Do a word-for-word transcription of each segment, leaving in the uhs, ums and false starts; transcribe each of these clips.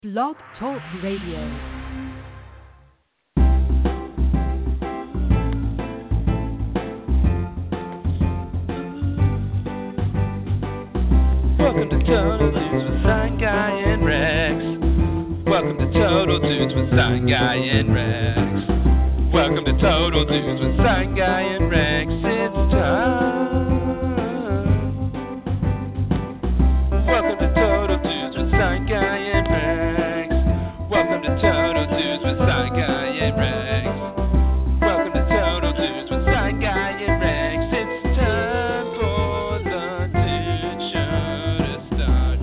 Blog Talk Radio. Welcome to Total Dudes with Sign Guy and Rex. Welcome to Total Dudes with Sign Guy and Rex. Welcome to Total Dudes with Sign Guy and Rex. It's time. Welcome to Total Dudes with Sign Guy and Rex. Welcome to Total Dudes with Sign Guy and Rex. Welcome to Total Dudes with Sign Guy and Rex. It's time for the Dude Show to start.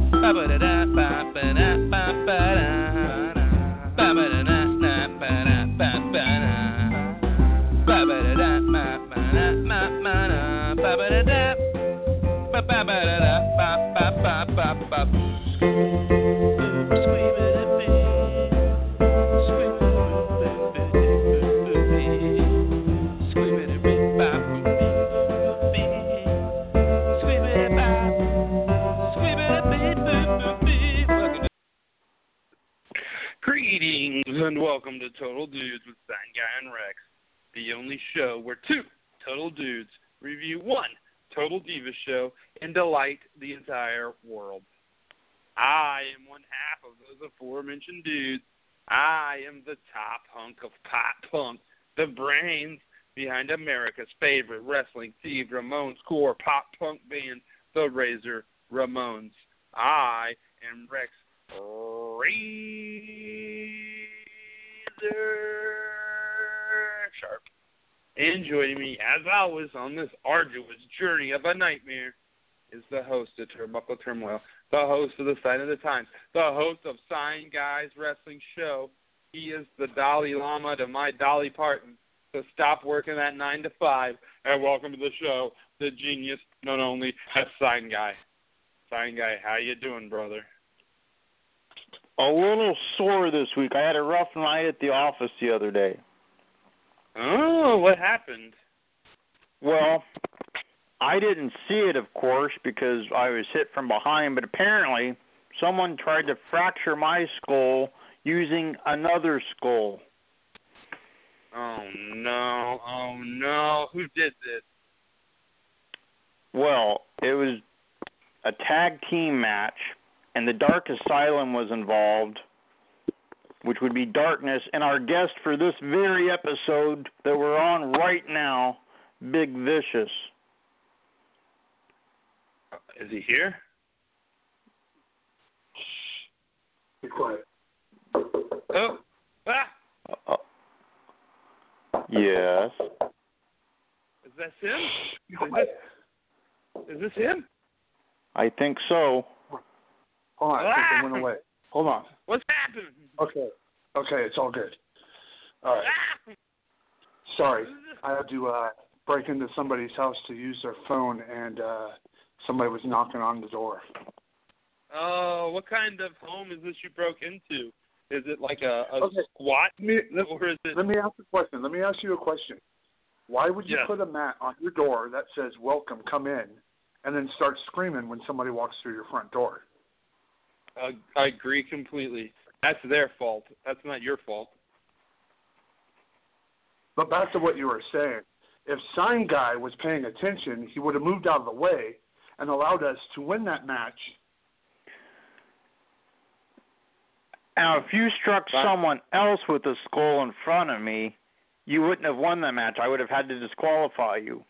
Greetings and welcome to Total Dudes with Sign Guy and Rex, the only show where two total dudes review one total diva show and delight the entire world. I am one half of those aforementioned dudes. I am the top hunk of pop punk, the brains behind America's favorite wrestling Steve Ramones core pop punk band, the Razor Ramones. I am Rex Razor Sharp. And joining me, as always, on this arduous journey of a nightmare is the host of Turnbuckle Turmoil, the host of The Sign of the Times, the host of Sign Guys Wrestling Show. He is the Dalai Lama to my Dolly Parton. So stop working that nine to five, and welcome to the show, the genius, not only a Sign Guy. Sign Guy, how you doing, brother? A little sore this week. I had a rough night at the office the other day. Oh, what happened? Well, I didn't see it, of course, because I was hit from behind, but apparently someone tried to fracture my skull using another skull. Oh, no. Oh, no. Who did this? Well, it was a tag team match, and the Dark Asylum was involved, which would be Darkness, and our guest for this very episode that we're on right now, Big Vicious. Is he here? Shh. Be quiet. Oh. Ah. Uh, yes. Is that him? Be Is quiet. this, is this him? I think so. Hold on, I think they went away. Hold on. What's happened? Okay. Okay, it's all good. All right. Ah. Sorry. I had to uh, break into somebody's house to use their phone, and uh, somebody was knocking on the door. Oh, what kind of home is this you broke into? Is it like a, a Okay. squat, Let me, let, or is it? let me ask a question. Let me ask you a question. Why would you Yes. put a mat on your door that says, welcome, come in, and then start screaming when somebody walks through your front door? Uh, I agree completely. That's their fault. That's not your fault. But back to what you were saying. If Sign Guy was paying attention, he would have moved out of the way and allowed us to win that match. Now, if you struck Right. someone else with a skull in front of me, you wouldn't have won that match. I would have had to disqualify you.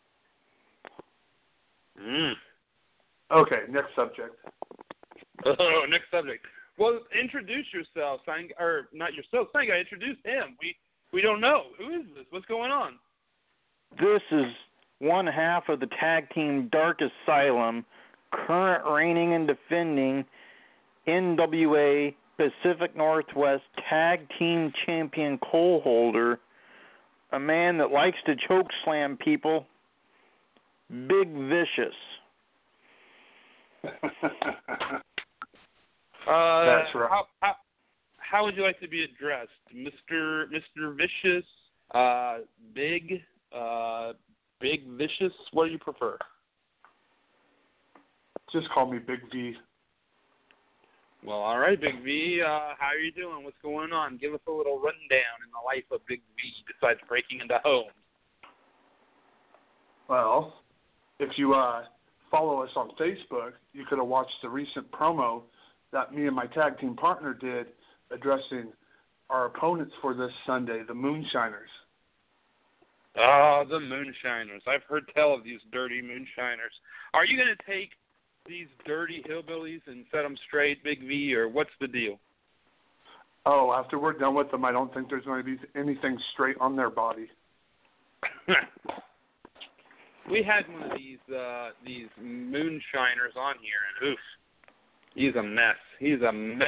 Mm. Okay, next subject. Oh, next subject. Well, introduce yourself, sign, or not yourself, sign guy. Introduce him. We we don't know who is this. What's going on? This is one half of the tag team Dark Asylum, current reigning and defending N W A Pacific Northwest Tag Team Champion Cole Holder, a man that likes to choke slam people, Big Vicious. Uh, That's right. How, how how would you like to be addressed, Mister Mister Vicious, uh, Big, uh, Big Vicious? What do you prefer? Just call me Big V. Well, all right, Big V. Uh, how are you doing? What's going on? Give us a little rundown in the life of Big V besides breaking into homes. Well, if you uh, follow us on Facebook, you could have watched the recent promo that me and my tag team partner did addressing our opponents for this Sunday, the Moonshiners. Oh, the Moonshiners. I've heard tell of these dirty Moonshiners. Are you going to take these dirty hillbillies and set them straight, Big V, or what's the deal? Oh, after we're done with them, I don't think there's going to be anything straight on their body. We had one of these uh, these Moonshiners on here, and oof, he's a mess. He's a mess.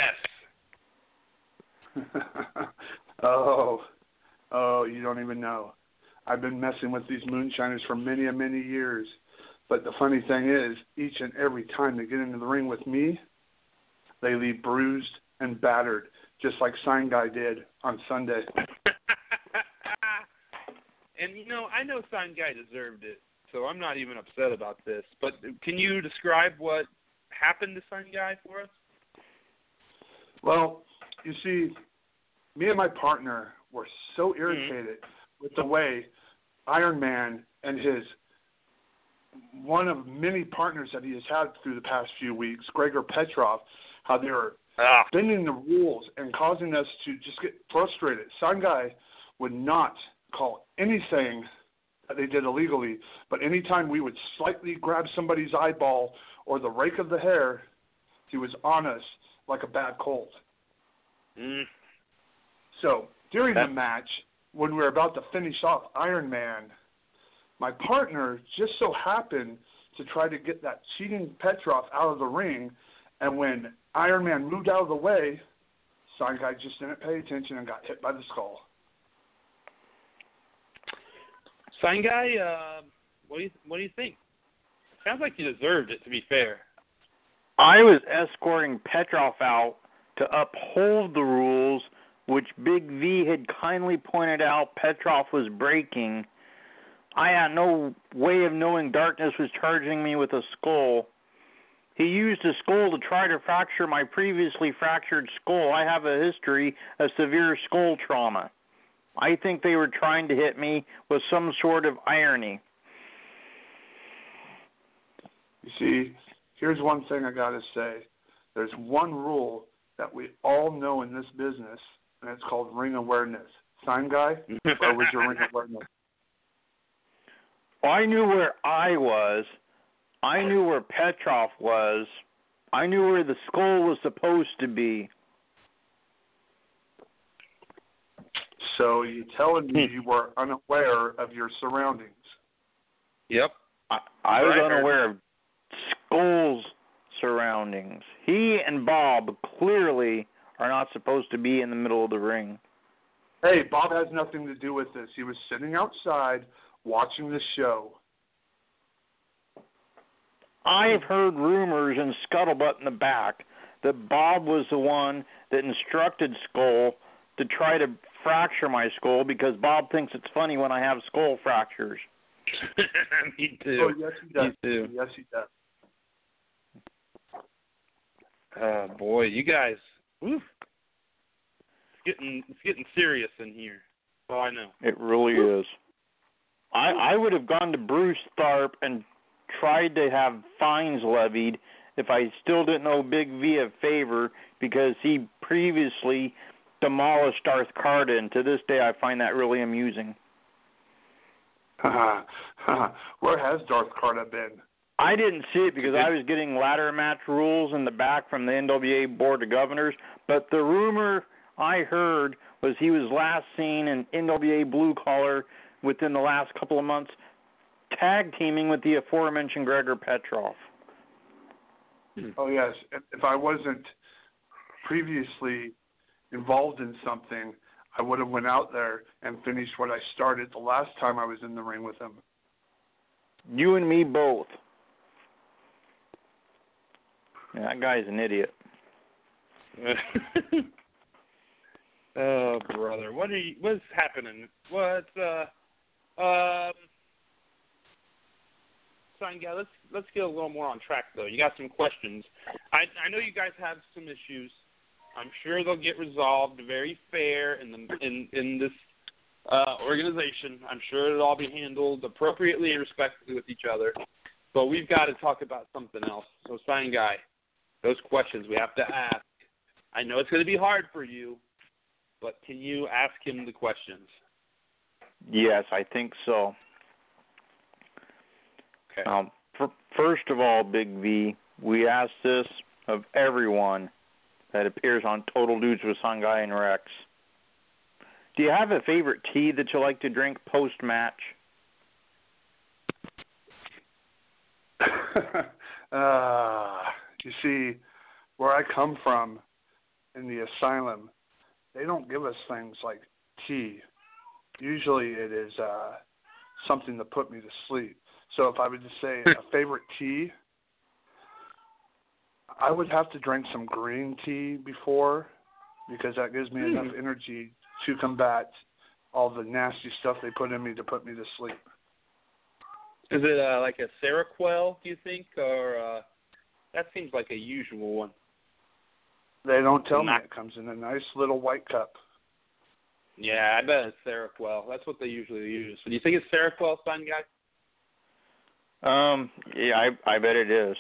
oh, oh, you don't even know. I've been messing with these Moonshiners for many and many years. But the funny thing is, each and every time they get into the ring with me, they leave bruised and battered, just like Sign Guy did on Sunday. And, you know, I know Sign Guy deserved it, so I'm not even upset about this. But can you describe what happened to Sign Guy for us? Well, you see, me and my partner were so irritated mm-hmm. with the way Iron Man and his one of many partners that he has had through the past few weeks, Gregor Petrov, how they were ah. bending the rules and causing us to just get frustrated. Sign Guy would not call anything that they did illegally, but anytime we would slightly grab somebody's eyeball or the rake of the hair, he was on us like a bad cold. Mm. So during the match, when we were about to finish off Iron Man, my partner just so happened to try to get that cheating Petrov out of the ring, and when Iron Man moved out of the way, Sign Guy just didn't pay attention and got hit by the skull. Sign Guy, uh, what do you what do you think? Sounds like you deserved it, to be fair. I was escorting Petrov out to uphold the rules, which Big V had kindly pointed out Petrov was breaking. I had no way of knowing Darkness was charging me with a skull. He used a skull to try to fracture my previously fractured skull. I have a history of severe skull trauma. I think they were trying to hit me with some sort of irony. You see, here's one thing I got to say. There's one rule that we all know in this business, and it's called ring awareness. Sign Guy, where was your ring awareness? I knew where I was. I knew where Petrov was. I knew where the skull was supposed to be. So you're telling me you were unaware of your surroundings? Yep. I, I was unaware of Skull's surroundings. He and Bob clearly are not supposed to be in the middle of the ring. Hey, Bob has nothing to do with this. He was sitting outside watching the show. I've heard rumors and scuttlebutt in the back that Bob was the one that instructed Skull to try to fracture my skull because Bob thinks it's funny when I have skull fractures. Me too. Oh, yes, he does. Me too. Yes, he does. Oh, boy, you guys, oof. It's getting, it's getting serious in here. Oh, I know. It really is. I, I would have gone to Bruce Tharp and tried to have fines levied if I still didn't owe Big V a favor because he previously demolished Darth Carter, and to this day I find that really amusing. Where has Darth Carter been? I didn't see it because I was getting ladder match rules in the back from the N W A Board of Governors, but the rumor I heard was he was last seen in N W A Blue Collar within the last couple of months, tag teaming with the aforementioned Gregor Petrov. Oh, yes. If I wasn't previously involved in something, I would have went out there and finished what I started the last time I was in the ring with him. You and me both. Yeah, that guy's an idiot. Oh, brother. What are you, what's happening? What's, uh... Um, Sign Guy, let's let's get a little more on track though. You got some questions. I I know you guys have some issues. I'm sure they'll get resolved very fair in the in in this uh, organization. I'm sure it'll all be handled appropriately and respectfully with each other. But we've got to talk about something else. So, Sign Guy, those questions we have to ask. I know it's going to be hard for you, but can you ask him the questions? Yes, I think so. Okay. Um, for, first of all, Big V, we ask this of everyone that appears on Total Dudes with Sign Guy and Rex. Do you have a favorite tea that you like to drink post-match? uh, you see, where I come from in the asylum, they don't give us things like tea. Usually it is uh, something to put me to sleep. So if I would just say a favorite tea, I would have to drink some green tea before, because that gives me mm. enough energy to combat all the nasty stuff they put in me to put me to sleep. Is it uh, like a Seroquel, do you think, or uh, that seems like a usual one? They don't tell Not- me. It comes in a nice little white cup. Yeah, I bet it's Seroquel. That's what they usually use. So do you think it's Seroquel, Sign Guy? Um, yeah, I I bet it is.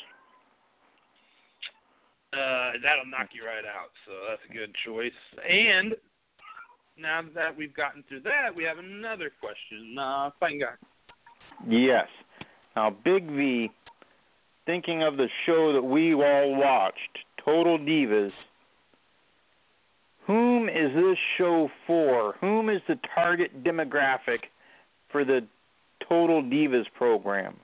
Uh, that'll knock you right out, so that's a good choice. And now that we've gotten through that, we have another question. Uh, Sign Guy. Yes. Now, Big V, thinking of the show that we all watched, Total Divas, whom is this show for? Whom is the target demographic for the Total Divas program?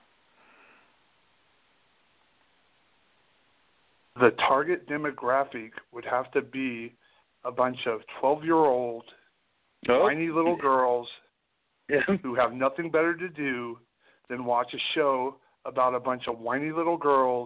The target demographic would have to be a bunch of twelve-year-old, Oh. whiny little girls Yeah. who have nothing better to do than watch a show about a bunch of whiny little girls.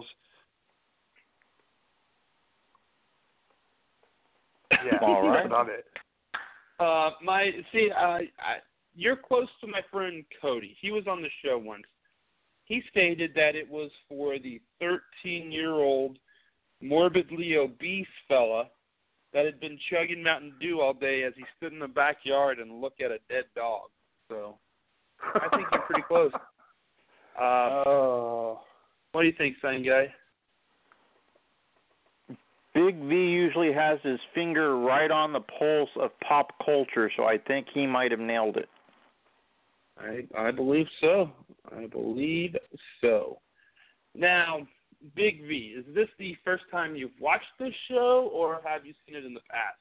Yeah, All right. that's about it. Uh, my see, uh, I, you're close to my friend Cody. He was on the show once. He stated that it was for the thirteen-year-old morbidly obese fella that had been chugging Mountain Dew all day as he stood in the backyard and looked at a dead dog. So I think you're pretty close. Uh, Oh. what do you think, Sign Guy? Big V usually has his finger right on the pulse of pop culture, so I think he might have nailed it. I I believe so. I believe so. Now, Big V, is this the first time you've watched this show, or have you seen it in the past?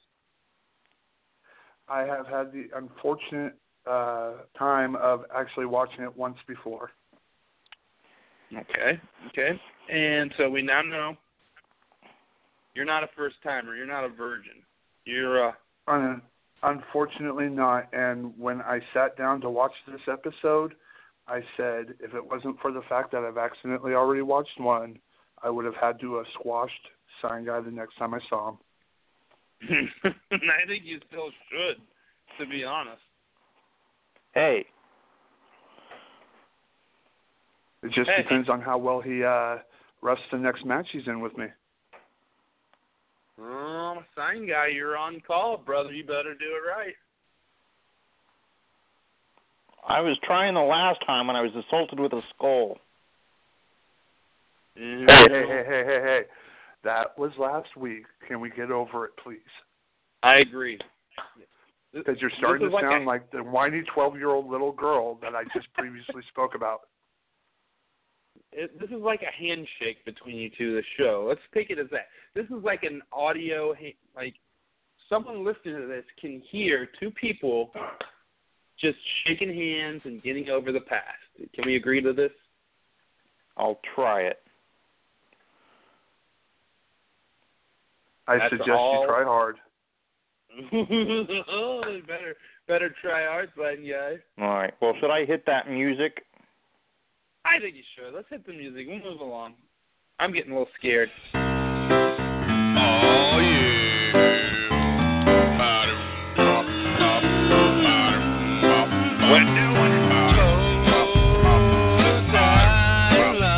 I have had the unfortunate uh, time of actually watching it once before. Okay, okay. And so we now know you're not a first-timer. You're not a virgin. You're, uh... Un- unfortunately not. And when I sat down to watch this episode, I said if it wasn't for the fact that I've accidentally already watched one, I would have had to have squashed Sign Guy the next time I saw him. I think you still should, to be honest. Hey. It just Hey. depends on how well he uh, rests the next match he's in with me. Oh, Sign Guy, you're on call, brother. You better do it right. I was trying the last time when I was assaulted with a skull. Hey, hey, hey, hey, hey, hey. That was last week. Can we get over it, please? I agree. Because you're starting to like sound a- like the whiny twelve-year-old little girl that I just previously spoke about. It, this is like a handshake between you two, the show. Let's take it as that. This is like an audio, ha- like someone listening to this can hear two people just shaking hands and getting over the past. Can we agree to this? I'll try it. I That's suggest all- you try hard. oh, better, better try hard, Sign Guy. All right. Well, should I hit that music? I think you should. Let's hit the music. We'll move along. I'm getting a little scared. Oh, yeah. We're doing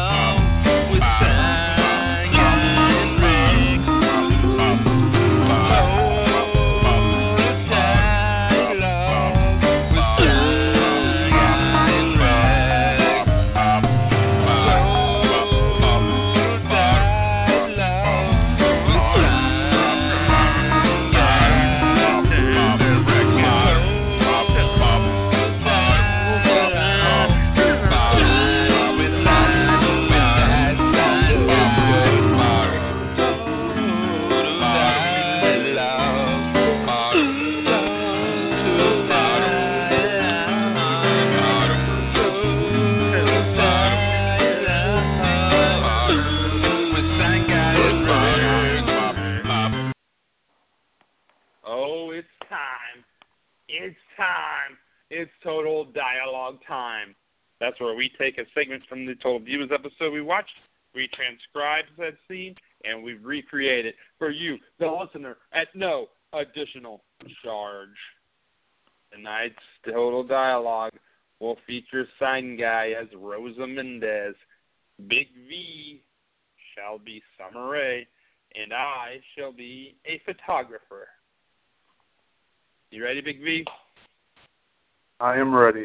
Oh, it's time. It's time. It's Total Dialogue time. That's where we take a segment from the Total Divas episode we watched, we transcribe that scene, and we recreate it for you, the listener, at no additional charge. Tonight's Total Dialogue will feature Sign Guy as Rosa Mendez. Big V shall be Summer Rae, and I shall be a photographer. You ready, Big V? I am ready.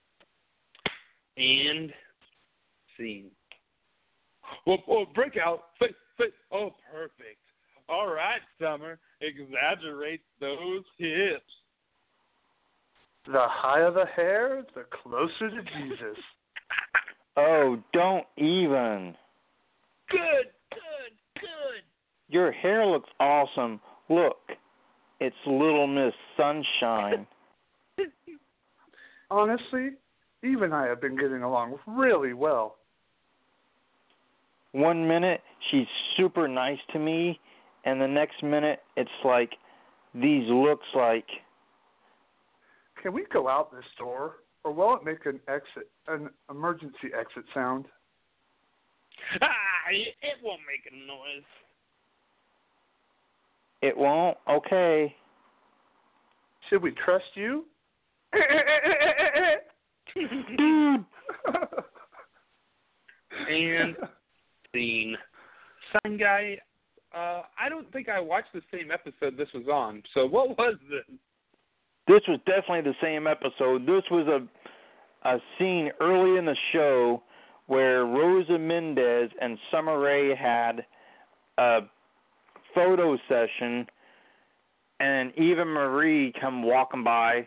And scene. Oh, oh breakout. Fit, fit. Oh, perfect. All right, Summer. Exaggerate those hips. The higher the hair, the closer to Jesus. Oh, don't even. Good, good, good. Your hair looks awesome. Look, it's Little Miss Sunshine. Honestly, Eve and I have been getting along really well. One minute, she's super nice to me, and the next minute, it's like, these looks like... Can we go out this door, or will it make an exit, an emergency exit sound? Ah, it won't make a noise. It won't? Okay. Should we trust you? Dude! And scene. Sign Guy, uh, I don't think I watched the same episode this was on. So what was this? This was definitely the same episode. This was a a scene early in the show where Rosa Mendez and Summer Rae had a photo session, and Eva Marie come walking by,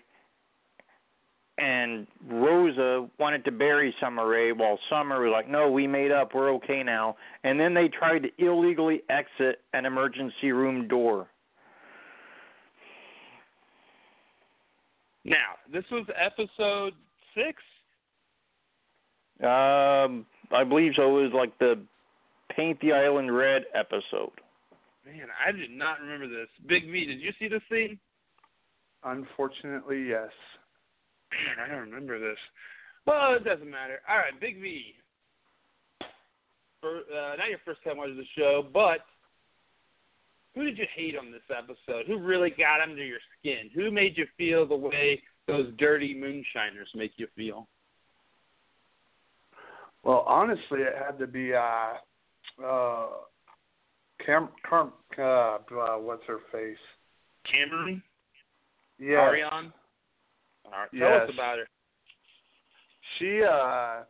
and Rosa wanted to bury Summer Rae while Summer was like, no, we made up, we're okay now. And then they tried to illegally exit an emergency room door. Now, this was episode six? Um, I believe so. It was like the Paint the Island Red episode. Man, I did not remember this. Big V, did you see this scene? Unfortunately, yes. Man, I don't remember this. Well, it doesn't matter. All right, Big V. For, uh, not your first time watching the show, but who did you hate on this episode? Who really got under your skin? Who made you feel the way those dirty moonshiners make you feel? Well, honestly, it had to be uh, uh, Cam, Cam, uh, uh, what's her face? Cameron? Yeah. Ariane? All right, tell yes. us about her. She, uh,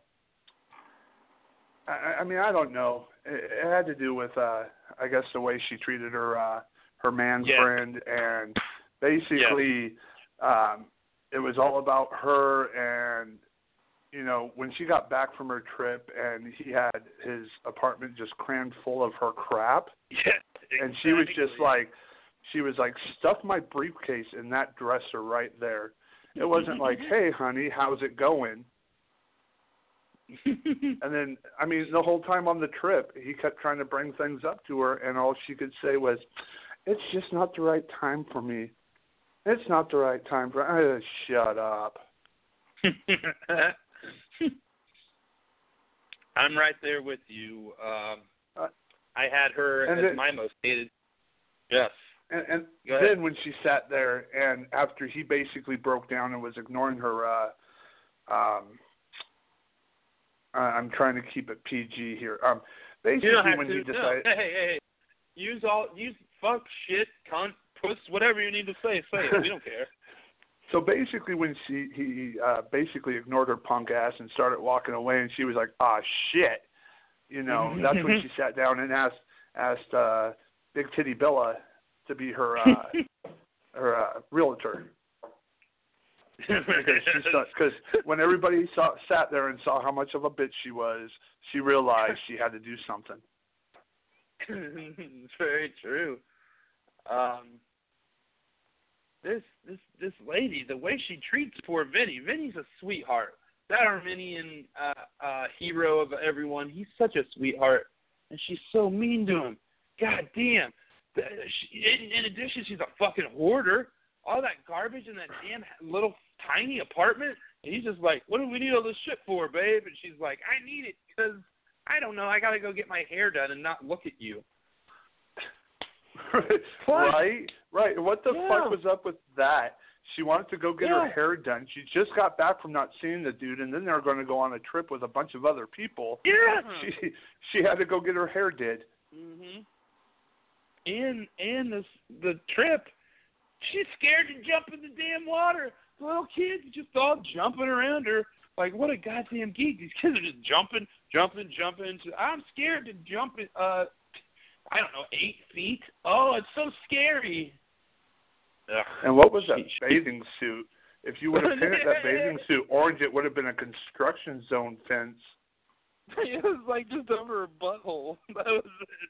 I, I mean, I don't know. It, it had to do with, uh, I guess, the way she treated her uh, her man yes. friend, and basically, yes. um, it was all about her. And you know, when she got back from her trip, and he had his apartment just crammed full of her crap, yeah, exactly. And she was just like, she was like, stuff my briefcase in that dresser right there. It wasn't like, hey, honey, how's it going? And then, I mean, the whole time on the trip, he kept trying to bring things up to her, and all she could say was, it's just not the right time for me. It's not the right time for me. Uh, shut up. I'm right there with you. Um, uh, I had her as then, my most hated. Yes. And, and then when she sat there, and after he basically broke down and was ignoring her, uh, um, I'm trying to keep it P G here. Um, basically, you don't have when to, he decided, no. hey, hey, hey, use all, use fuck, shit, cunt, puss, whatever you need to say, say it. We don't care. So basically, when she he uh, basically ignored her punk ass and started walking away, and she was like, "Ah, shit," you know. That's when she sat down and asked asked uh, Big Titty Bella to be her uh, her uh, realtor. Because when everybody saw, sat there and saw how much of a bitch she was, she realized she had to do something. It's very true. Um, this this this lady, the way she treats poor Vinny. Vinny's a sweetheart. That Armenian uh, uh, hero of everyone. He's such a sweetheart, and she's so mean to him. God damn. she, in, in addition, she's a fucking hoarder. All that garbage in that damn little tiny apartment. And he's just like, what do we need all this shit for, babe? And she's like, I need it because, I don't know, I got to go get my hair done and not look at you. Right? Right. What the yeah. fuck was up with that? She wanted to go get yeah. her hair done. She just got back from not seeing the dude, and then they were going to go on a trip with a bunch of other people. Yeah. She she had to go get her hair did. Mhm. And and this the trip, she's scared to jump in the damn water. The little kids just all jumping around her like, what a goddamn geek. These kids are just jumping, jumping, jumping. I'm scared to jump in, uh, I don't know, eight feet. Oh, it's so scary. Ugh. And what was that bathing suit? If you would have painted that bathing suit orange, it would have been a construction zone fence. It was like just over her butthole. That was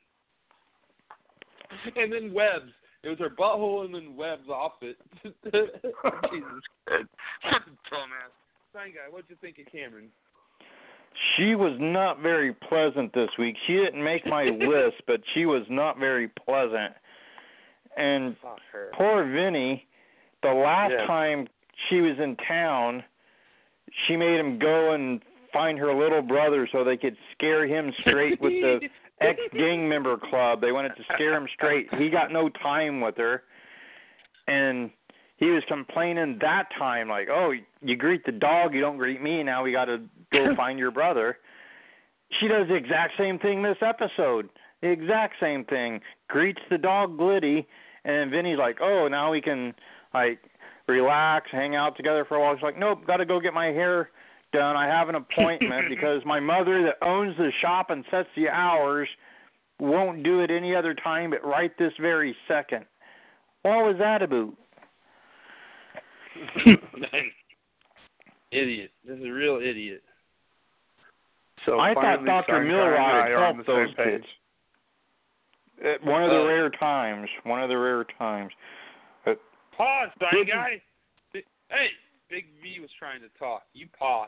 it. And then webs. It was her butthole and then webs off it. Jesus Christ. Dumbass. Sign guy, what'd you think of Cameron? She was not very pleasant this week. She didn't make my list, but she was not very pleasant. And poor Vinny, the last yeah. time she was in town, she made him go and find her little brother so they could scare him straight with the ex-gang member club. They wanted to scare him straight. He got no time with her. And he was complaining that time, like, oh, you greet the dog, you don't greet me, now we got to go find your brother. She does the exact same thing this episode. The exact same thing. Greets the dog Glitty, and then Vinny's like, oh, now we can, like, relax, hang out together for a while. She's like, nope, got to go get my hair done. I have an appointment because my mother that owns the shop and sets the hours won't do it any other time but right this very second. What was that about? Idiot. This is a real idiot. So I thought Doctor Milrod had helped those kids. At one of the uh, rare times. One of the rare times. But pause, sign guy. Hey, Big V was trying to talk. You pause.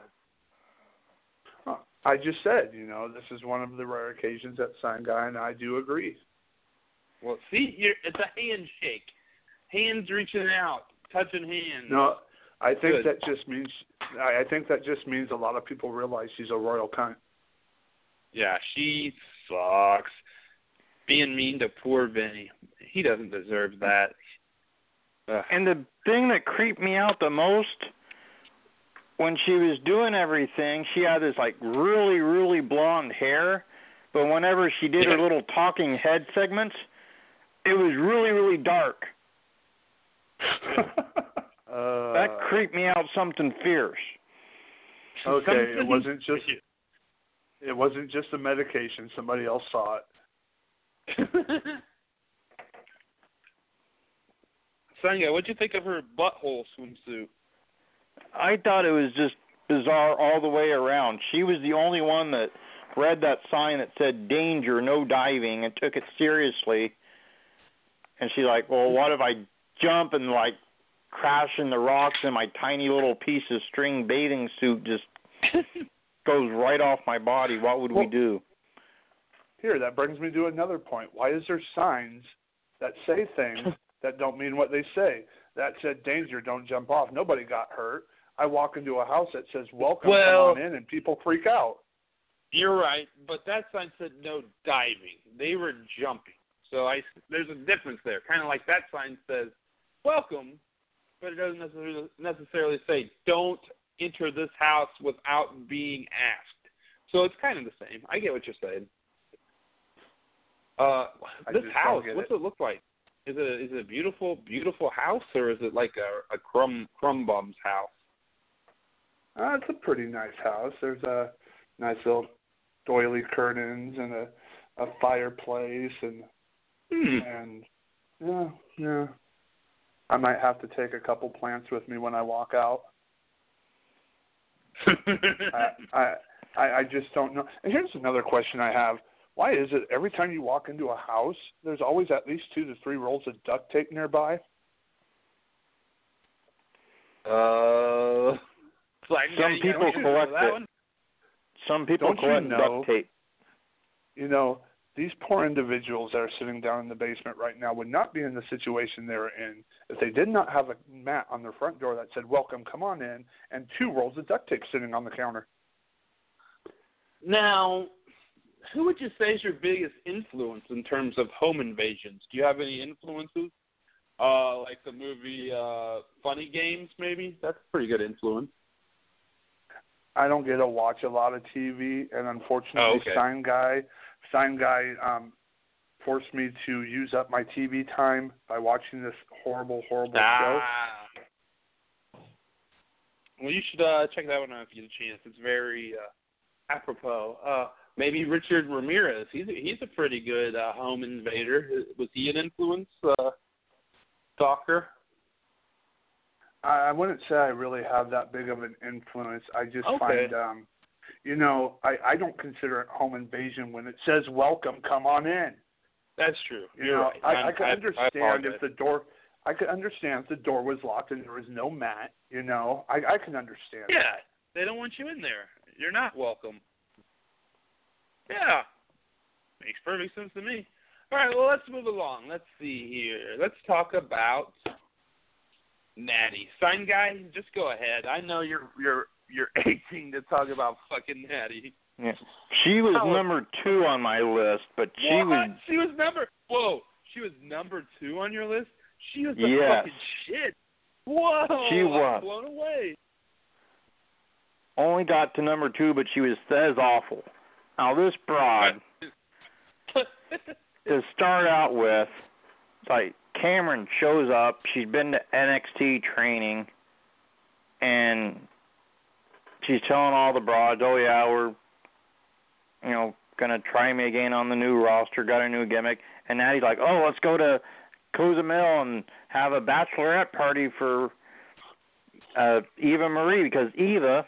I just said, you know, this is one of the rare occasions that Sign Guy and I do agree. Well, see, you're, it's a handshake. Hands reaching out, touching hands. No, I think Good. that just means I think that just means a lot of people realize she's a royal cunt. Yeah, she sucks. Being mean to poor Vinny. He doesn't deserve that. Ugh. And the thing that creeped me out the most, when she was doing everything, she had this, like, really, really blonde hair. But whenever she did yeah. her little talking head segments, it was really, really dark. uh, that creeped me out something fierce. Okay, it wasn't just it wasn't just a medication. Somebody else saw it. Sonia, what'd you think of her butthole swimsuit? I thought it was just bizarre all the way around. She was the only one that read that sign that said danger, no diving, and took it seriously. And she's like, well, what if I jump and, like, crash in the rocks and my tiny little piece of string bathing suit just goes right off my body? What would well, we do? Here, that brings me to another point. Why is there signs that say things that don't mean what they say? That said, danger, don't jump off. Nobody got hurt. I walk into a house that says, welcome, well, come on in, and people freak out. You're right, but that sign said no diving. They were jumping. So I, there's a difference there. Kind of like that sign says, welcome, but it doesn't necessarily, necessarily say don't enter this house without being asked. So it's kind of the same. I get what you're saying. Uh, this house, what's it. it look like? Is it a, is it a beautiful, beautiful house, or is it like a, a crumb crumb bum's house? Uh, it's a pretty nice house. There's a nice little doily curtains and a, a fireplace, and hmm. and yeah, yeah. I might have to take a couple plants with me when I walk out. I, I I just don't know. And here's another question I have. Why is it every time you walk into a house, there's always at least two to three rolls of duct tape nearby? Uh, like, some people collect it. Some people Don't collect you know, duct tape. You know, these poor individuals that are sitting down in the basement right now would not be in the situation they're in if they did not have a mat on their front door that said, welcome, come on in, and two rolls of duct tape sitting on the counter. Now, who would you say is your biggest influence in terms of home invasions? Do you have any influences? Uh, like the movie uh, Funny Games, maybe? That's a pretty good influence. I don't get to watch a lot of T V, and unfortunately, oh, okay. Sign Guy, Sign Guy um, forced me to use up my T V time by watching this horrible, horrible ah. show. Well, you should uh, check that one out if you get a chance. It's very uh, apropos. Uh, maybe Richard Ramirez. He's a, he's a pretty good uh, home invader. Was he an influence, uh, stalker? I wouldn't say I really have that big of an influence. I just okay. find, um, you know, I, I don't consider it home invasion when it says welcome, come on in. That's true. You You're know, right. I, I could I, understand I if the door, I could understand if the door was locked and there was no mat. You know, I, I can understand. Yeah, that. They don't want you in there. You're not welcome. Yeah, makes perfect sense to me. All right, well, let's move along. Let's see here. Let's talk about Natty. Sign Guy, just go ahead. I know you're you're you're aching to talk about fucking Natty. Yeah. She was oh. number two on my list, but she what? was She was number whoa. She was number two on your list. She was the yes. fucking shit. Whoa. She was I'm blown away. Only got to number two, but she was as awful. Now this broad, to start out with, it's like Cameron shows up. She's been to N X T training, and she's telling all the broads, "Oh yeah, we're, you know, gonna try me again on the new roster. Got a new gimmick." And Natty's like, "Oh, let's go to Cozumel and have a bachelorette party for uh, Eva Marie because Eva,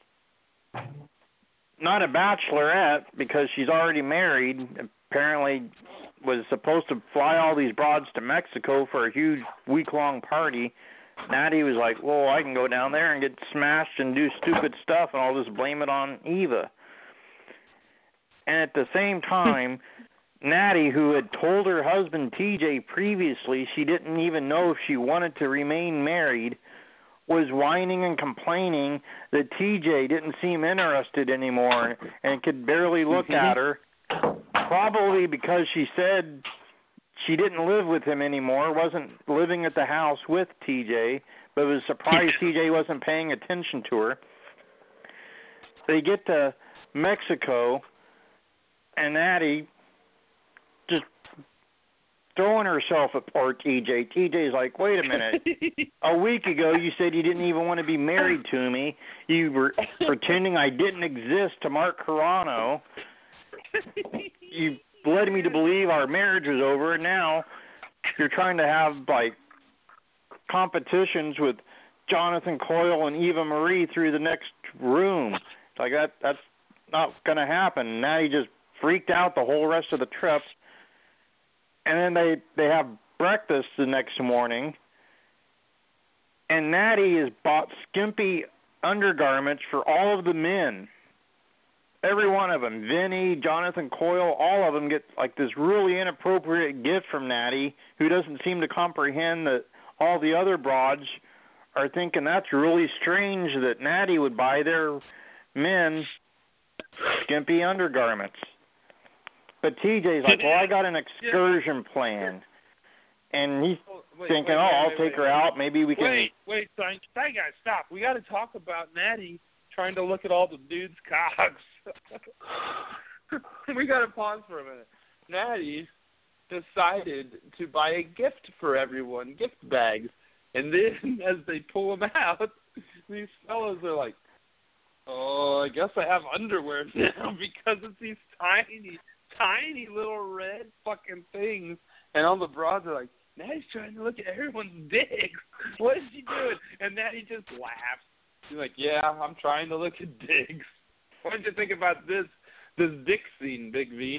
not a bachelorette because she's already married. Apparently." Was supposed to fly all these broads to Mexico for a huge week-long party. Natty was like, well, I can go down there and get smashed and do stupid stuff, and I'll just blame it on Eva. And at the same time, Natty, who had told her husband T J previously she didn't even know if she wanted to remain married, was whining and complaining that T J didn't seem interested anymore and could barely look at her. Probably because she said she didn't live with him anymore, wasn't living at the house with T J, but was surprised T J wasn't paying attention to her. They get to Mexico, and Natty just throwing herself at poor T J. T J's like, wait a minute. A week ago you said you didn't even want to be married to me. You were pretending I didn't exist to Mark Carano. You led me to believe our marriage was over, and now you're trying to have, like, competitions with Jonathan Coyle and Eva Marie through the next room. Like, that that's not going to happen. Now he just freaked out the whole rest of the trip. And then they, they have breakfast the next morning, and Natty has bought skimpy undergarments for all of the men. Every one of them, Vinny, Jonathan Coyle, all of them get like this really inappropriate gift from Natty, who doesn't seem to comprehend that all the other broads are thinking that's really strange that Natty would buy their men skimpy undergarments. But T J's like, well, I got an excursion plan. And he's oh, wait, thinking, wait, oh, wait, I'll wait, take wait, her out. Maybe we can... Wait, wait, son. That guy, stop. We got to talk about Natty trying to look at all the dudes' cocks. We got to pause for a minute. Natty decided to buy a gift for everyone, gift bags. And then as they pull them out, these fellas are like, oh, I guess I have underwear now because it's these tiny, tiny little red fucking things. And all the broads are like, Natty's trying to look at everyone's dicks. What is she doing? And Natty just laughs. She's like, yeah, I'm trying to look at dicks. What did you think about this this dick scene, Big V?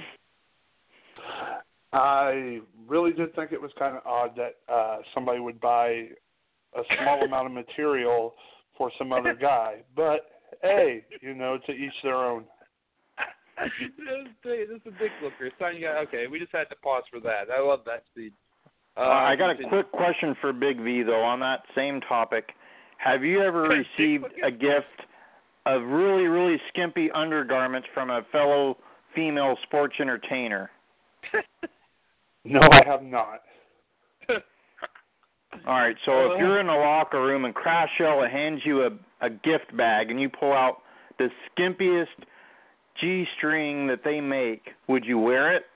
I really did think it was kind of odd that uh, somebody would buy a small amount of material for some other guy. But, hey, you know, to each their own. this is a dick looker. Sign guy. Okay, we just had to pause for that. I love that scene. Uh, uh, I got a quick question for Big V, though, on that same topic. Have you ever received a gift of really, really skimpy undergarments from a fellow female sports entertainer? No, I have not. All right, so if you're in a locker room and Crashella hands you a, a gift bag and you pull out the skimpiest G-string that they make, would you wear it?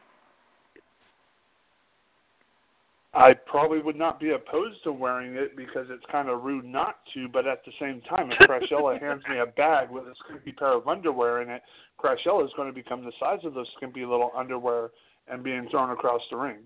I probably would not be opposed to wearing it because it's kind of rude not to, but at the same time, if Crashella hands me a bag with a skimpy pair of underwear in it, Crashella is going to become the size of those skimpy little underwear and being thrown across the ring.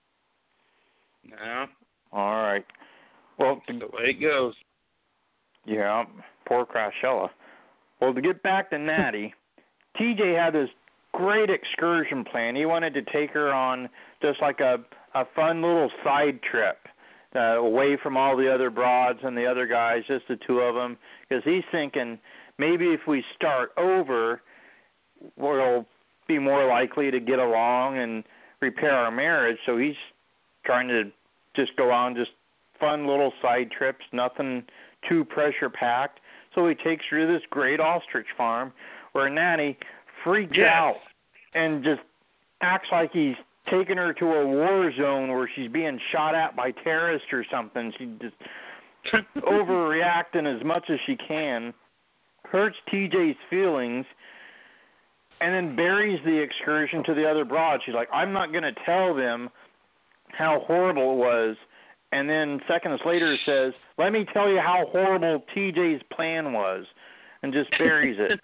No. All right. Well, the way it goes. Yeah, poor Crashella. Well, to get back to Natty, T J had this great excursion plan. He wanted to take her on just like a, a fun little side trip uh, away from all the other broads and the other guys, just the two of them, because he's thinking maybe if we start over, we'll be more likely to get along and repair our marriage. So he's trying to just go on just fun little side trips, nothing too pressure-packed. So he takes her to this great ostrich farm where Natty freaks yes. out and just acts like he's taking her to a war zone where she's being shot at by terrorists or something. She's just overreacting as much as she can, hurts T J's feelings, and then buries the excursion to the other broad. She's like, I'm not going to tell them how horrible it was. And then seconds later says, let me tell you how horrible T J's plan was, and just buries it.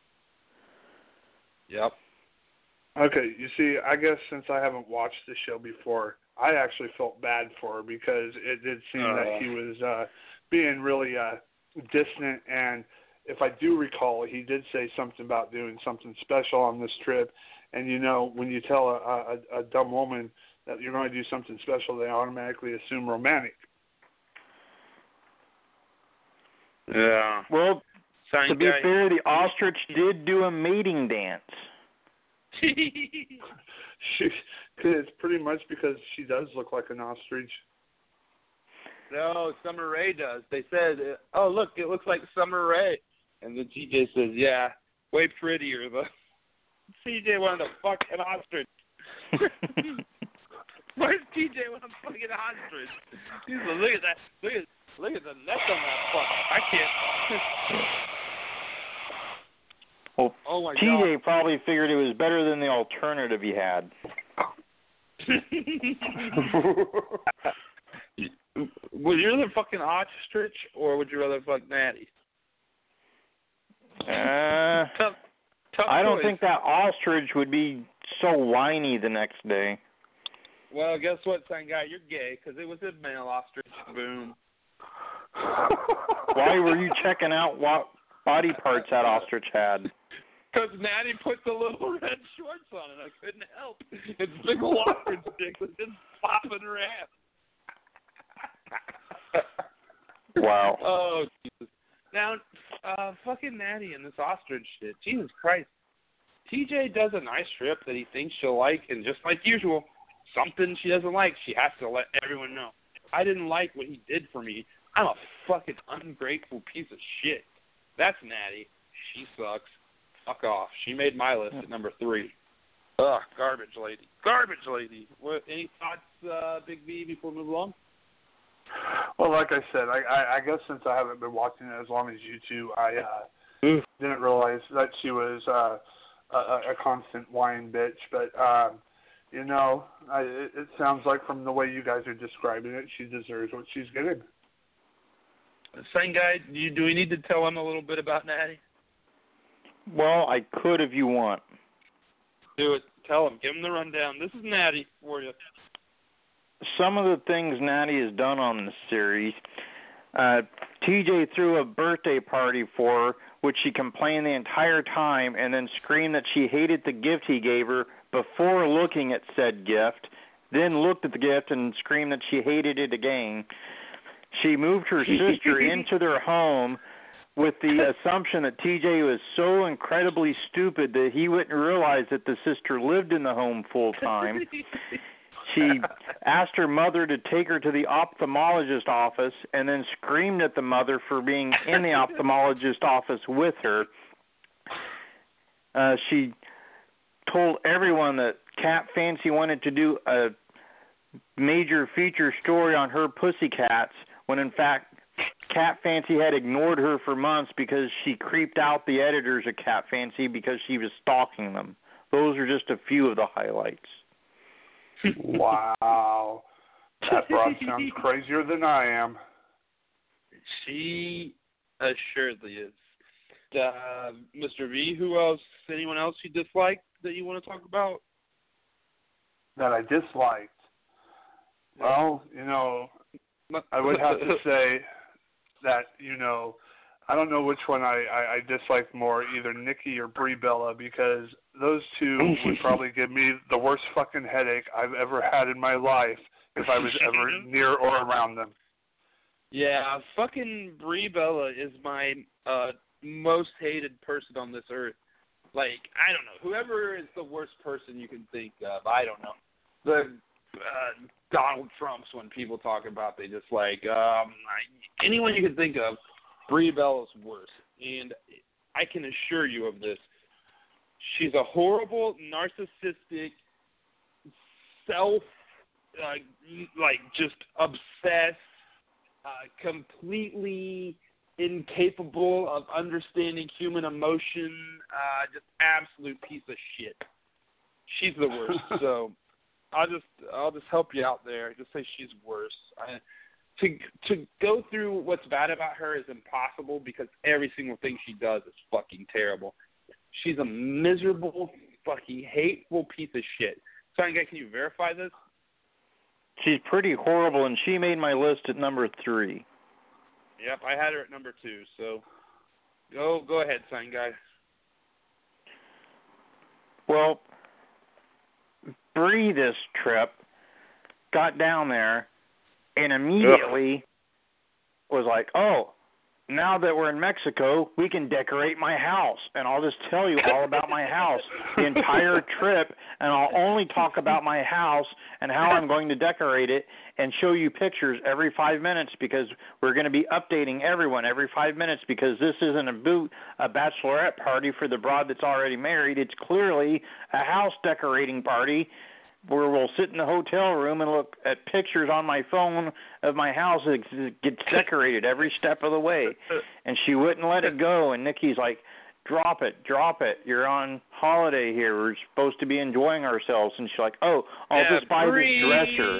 Yep. Okay, you see, I guess since I haven't watched the show before, I actually felt bad for her because it did seem uh, that he was uh, being really uh, distant. And if I do recall, he did say something about doing something special on this trip. And, you know, when you tell a, a, a dumb woman that you're going to do something special, they automatically assume romantic. Yeah. Well, Sign to be guy. fair, the ostrich did do a mating dance. she, it's pretty much because she does look like an ostrich. No, Summer Rae does. They said, oh, look, it looks like Summer Rae. And then T J says, yeah, way prettier, though. T J wanted to fuck an ostrich. Where's T J want to fuck an ostrich? He's like, look at that. Look at, look at the neck on that fuck. I can't. Well, oh my T J God. probably figured it was better than the alternative he had. Would you rather fuck an ostrich or would you rather fuck Natty? Uh, tough, tough I don't choice. think that ostrich would be so whiny the next day. Well, guess what, son guy? You're gay because it was a male ostrich. Boom. Why were you checking out what body parts that ostrich had? Because Natty put the little red shorts on and I couldn't help. It's big ol' ostrich dick was just popping her ass. Wow. Oh, Jesus. Now, uh, fucking Natty and this ostrich shit. Jesus Christ. T J does a nice trip that he thinks she'll like, and just like usual, something she doesn't like, she has to let everyone know. I didn't like what he did for me. I'm a fucking ungrateful piece of shit. That's Natty. She sucks. Fuck off. She made my list at number three. Ugh, garbage lady. Garbage lady. What? Any thoughts, uh, Big V, before we move along? Well, like I said, I, I, I guess since I haven't been watching it as long as you two, I uh, mm. didn't realize that she was uh, a, a constant whine bitch. But, um, you know, I, it, it sounds like from the way you guys are describing it, she deserves what she's getting. Same guy, do, you, do we need to tell him a little bit about Natty? Well, I could if you want. Do it. Tell him. Give him the rundown. This is Natty for you. Some of the things Natty has done on the series, uh, T J threw a birthday party for her, which she complained the entire time and then screamed that she hated the gift he gave her before looking at said gift, then looked at the gift and screamed that she hated it again. She moved her sister into their home with the assumption that T J was so incredibly stupid that he wouldn't realize that the sister lived in the home full time. She asked her mother to take her to the ophthalmologist office and then screamed at the mother for being in the ophthalmologist office with her. Uh, she told everyone that Cat Fancy wanted to do a major feature story on her pussycats when, in fact, Cat Fancy had ignored her for months because she creeped out the editors of Cat Fancy because she was stalking them. Those are just a few of the highlights. Wow. That broad sounds crazier than I am. She assuredly is. Uh, Mister V, who else? Anyone else you disliked that you want to talk about? That I disliked? Well, you know, I would have to say that, you know, I don't know which one I, I, I disliked more, either Nikki or Brie Bella, because those two would probably give me the worst fucking headache I've ever had in my life if I was ever near or around them. Yeah, fucking Brie Bella is my uh, most hated person on this earth. Like, I don't know. Whoever is the worst person you can think of, I don't know. The uh, Donald Trumps, when people talk about, they just like, um, I, anyone you can think of, Brie Bella's worse. And I can assure you of this. She's a horrible, narcissistic, self, uh, like, just obsessed, uh, completely incapable of understanding human emotion, uh, just absolute piece of shit. She's the worst. So I'll just I'll just help you out there. Just say she's worse. I, to to go through what's bad about her is impossible because every single thing she does is fucking terrible. She's a miserable, fucking hateful piece of shit. Sorry, guy, can you verify this? She's pretty horrible, and she made my list at number three. Yep, I had her at number two. So go go ahead, sign guy. Well, Bree this trip got down there and immediately was like, oh, now that we're in Mexico, we can decorate my house. And I'll just tell you all about my house the entire trip, and I'll only talk about my house and how I'm going to decorate it and show you pictures every five minutes because we're going to be updating everyone every five minutes because this isn't a boot, a bachelorette party for the broad that's already married. It's clearly a house decorating party where we'll sit in the hotel room and look at pictures on my phone of my house as it gets decorated every step of the way. And she wouldn't let it go. And Nikki's like, drop it, drop it. You're on holiday here. We're supposed to be enjoying ourselves. And she's like, oh, I'll yeah, just buy this dresser.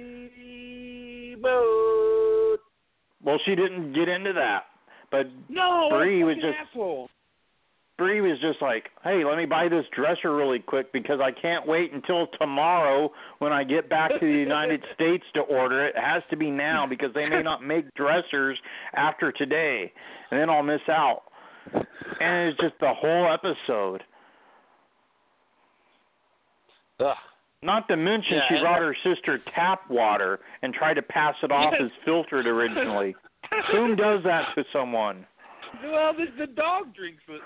Boat. Well, she didn't get into that. But no, Bree was just... asshole. Bree was just like, hey, let me buy this dresser really quick because I can't wait until tomorrow when I get back to the United States to order it. It has to be now because they may not make dressers after today, and then I'll miss out. And it's just the whole episode. Ugh. Not to mention yeah, she brought her sister tap water and tried to pass it off yes. as filtered originally. Who does that to someone? Well, the, the dog drinks it.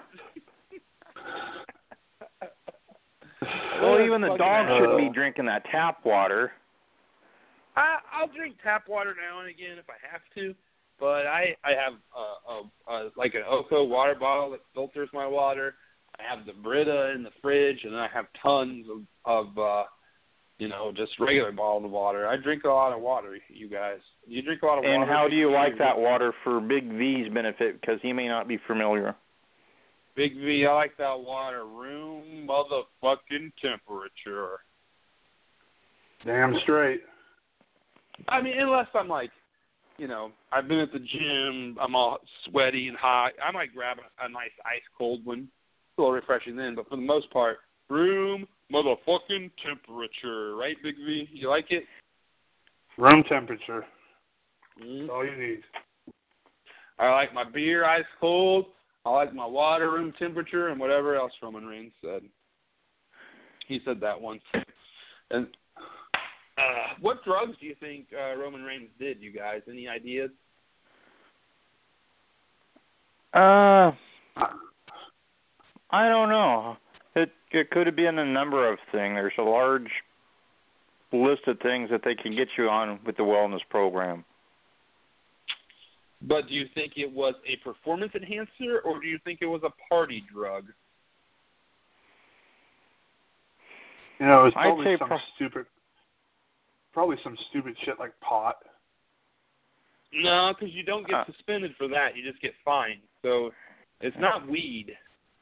Well, even the dog shouldn't be drinking that tap water. I, I'll drink tap water now and again if I have to, but I I have a, a, a like an Oko water bottle that filters my water. I have the Brita in the fridge, and then I have tons of of uh, you know just regular bottled water. I drink a lot of water, you guys. You drink a lot of and water. And how do you like that water for Big V's benefit? Because he may not be familiar. Big V, I like that water room motherfucking temperature. Damn straight. I mean, unless I'm like, you know, I've been at the gym, I'm all sweaty and hot. I might grab a, a nice ice cold one. It's a little refreshing then, but for the most part, room motherfucking temperature. Right, Big V? You like it? Room temperature. Mm-hmm. That's all you need. I like my beer ice cold. I like my water room temperature and whatever else Roman Reigns said. He said that once. And uh, what drugs do you think uh, Roman Reigns did, you guys? Any ideas? Uh, I don't know. It it could have been a number of things. There's a large list of things that they can get you on with the wellness program. But do you think it was a performance enhancer, or do you think it was a party drug? You know, it's I'd probably say some pro- stupid, probably some stupid shit like pot. No, because you don't get Uh. suspended for that. You just get fined. So it's not weed.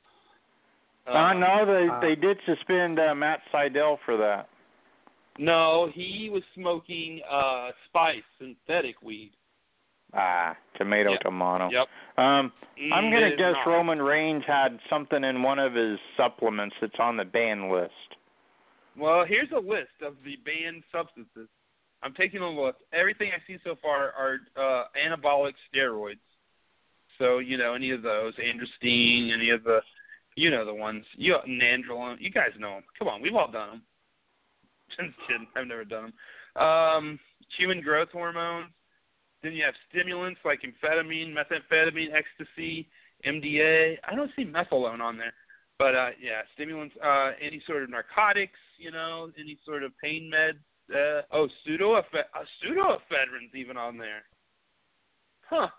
Uh, no, they uh, they did suspend uh, Matt Seidel for that. No, he was smoking uh, spice, synthetic weed. Ah, tomato, Yep. tomato. Yep. Um, I'm Mm, gonna it is guess not. Roman Reigns had something in one of his supplements that's on the ban list. Well, here's a list of the banned substances. I'm taking a look. Everything I see so far are uh, anabolic steroids. So, you know, any of those, androstenedione, any of the, you know, the ones, you nandrolone, you guys know them. Come on, we've all done them. Just kidding, I've never done them. Um, human growth hormones. Then you have stimulants like amphetamine, methamphetamine, ecstasy, M D A. I don't see methadone on there. But, uh, yeah, stimulants, uh, any sort of narcotics, you know, any sort of pain meds. Uh, oh, pseudoeph- uh, pseudoephedrine's even on there. Huh.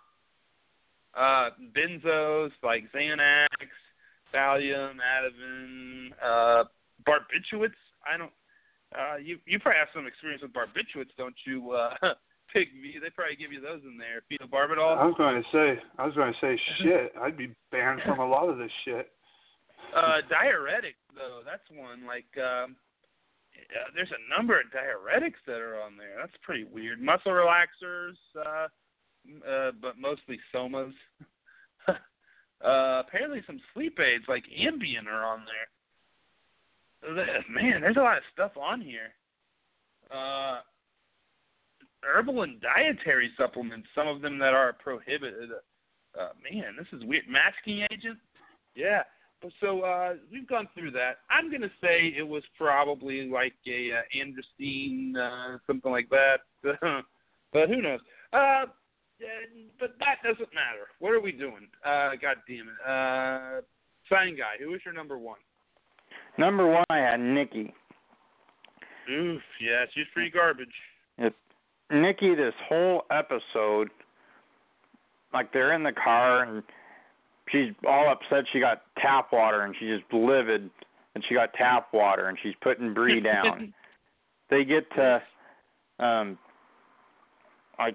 Uh, benzos like Xanax, Valium, Ativan, uh, barbiturates. I don't. Uh, you you probably have some experience with barbiturates, don't you? Uh, Pig V. They probably give you those in there. Phenobarbital. I was going to say, I was going to say, shit. I'd be banned from a lot of this shit. Uh, diuretics, though, that's one. Like, um, uh, there's a number of diuretics that are on there. That's pretty weird. Muscle relaxers, uh, uh, but mostly somas. uh, apparently some sleep aids like Ambien are on there. Man, there's a lot of stuff on here. Uh, herbal and dietary supplements, some of them that are prohibited. Uh, man, this is weird. Masking agent? Yeah. So uh, we've gone through that. I'm going to say it was probably like a uh, androstenedione, uh, something like that. But who knows? Uh, but that doesn't matter. What are we doing? Uh, God damn it. Uh, Sign Guy, who is your number one? Number one, I had Nikki. Oof, yeah, she's pretty garbage. It, Nikki, this whole episode, like they're in the car and she's all upset she got tap water and she's just livid and she got tap water and she's putting Bree down. They get to um like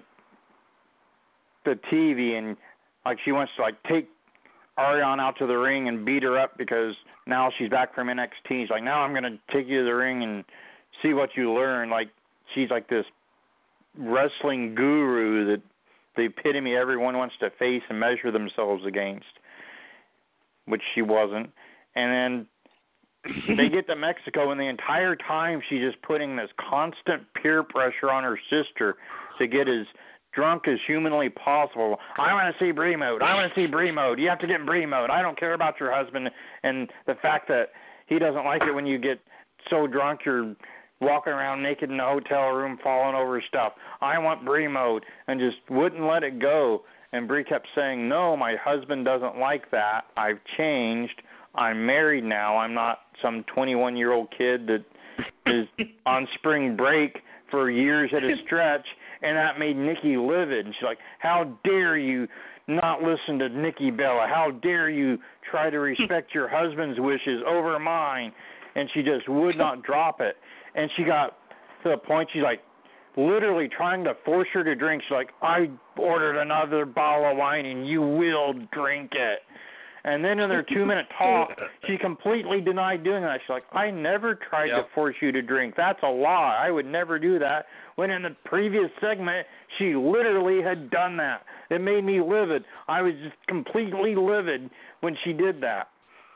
the T V and like she wants to like take Ariane out to the ring and beat her up because now she's back from N X T. She's like, now I'm gonna take you to the ring and see what you learn. Like she's like this wrestling guru that the epitome everyone wants to face and measure themselves against, which she wasn't. And then they get to Mexico, and the entire time she's just putting this constant peer pressure on her sister to get as drunk as humanly possible. I want to see Bree mode. I want to see Bree mode. You have to get in Bree mode. I don't care about your husband and the fact that he doesn't like it when you get so drunk you're walking around naked in the hotel room falling over stuff. I want Bree mode, and just wouldn't let it go. And Bree kept saying, no, my husband doesn't like that. I've changed. I'm married now. I'm not some twenty-one-year-old kid that is on spring break for years at a stretch. And that made Nikki livid. And she's like, how dare you not listen to Nikki Bella? How dare you try to respect your husband's wishes over mine? And she just would not drop it. And she got to the point she's like literally trying to force her to drink. She's like, I ordered another bottle of wine and you will drink it. And then in their two-minute talk, she completely denied doing that. She's like, I never tried Yep. to force you to drink. That's a lie. I would never do that. When in the previous segment, she literally had done that. It made me livid. I was just completely livid when she did that.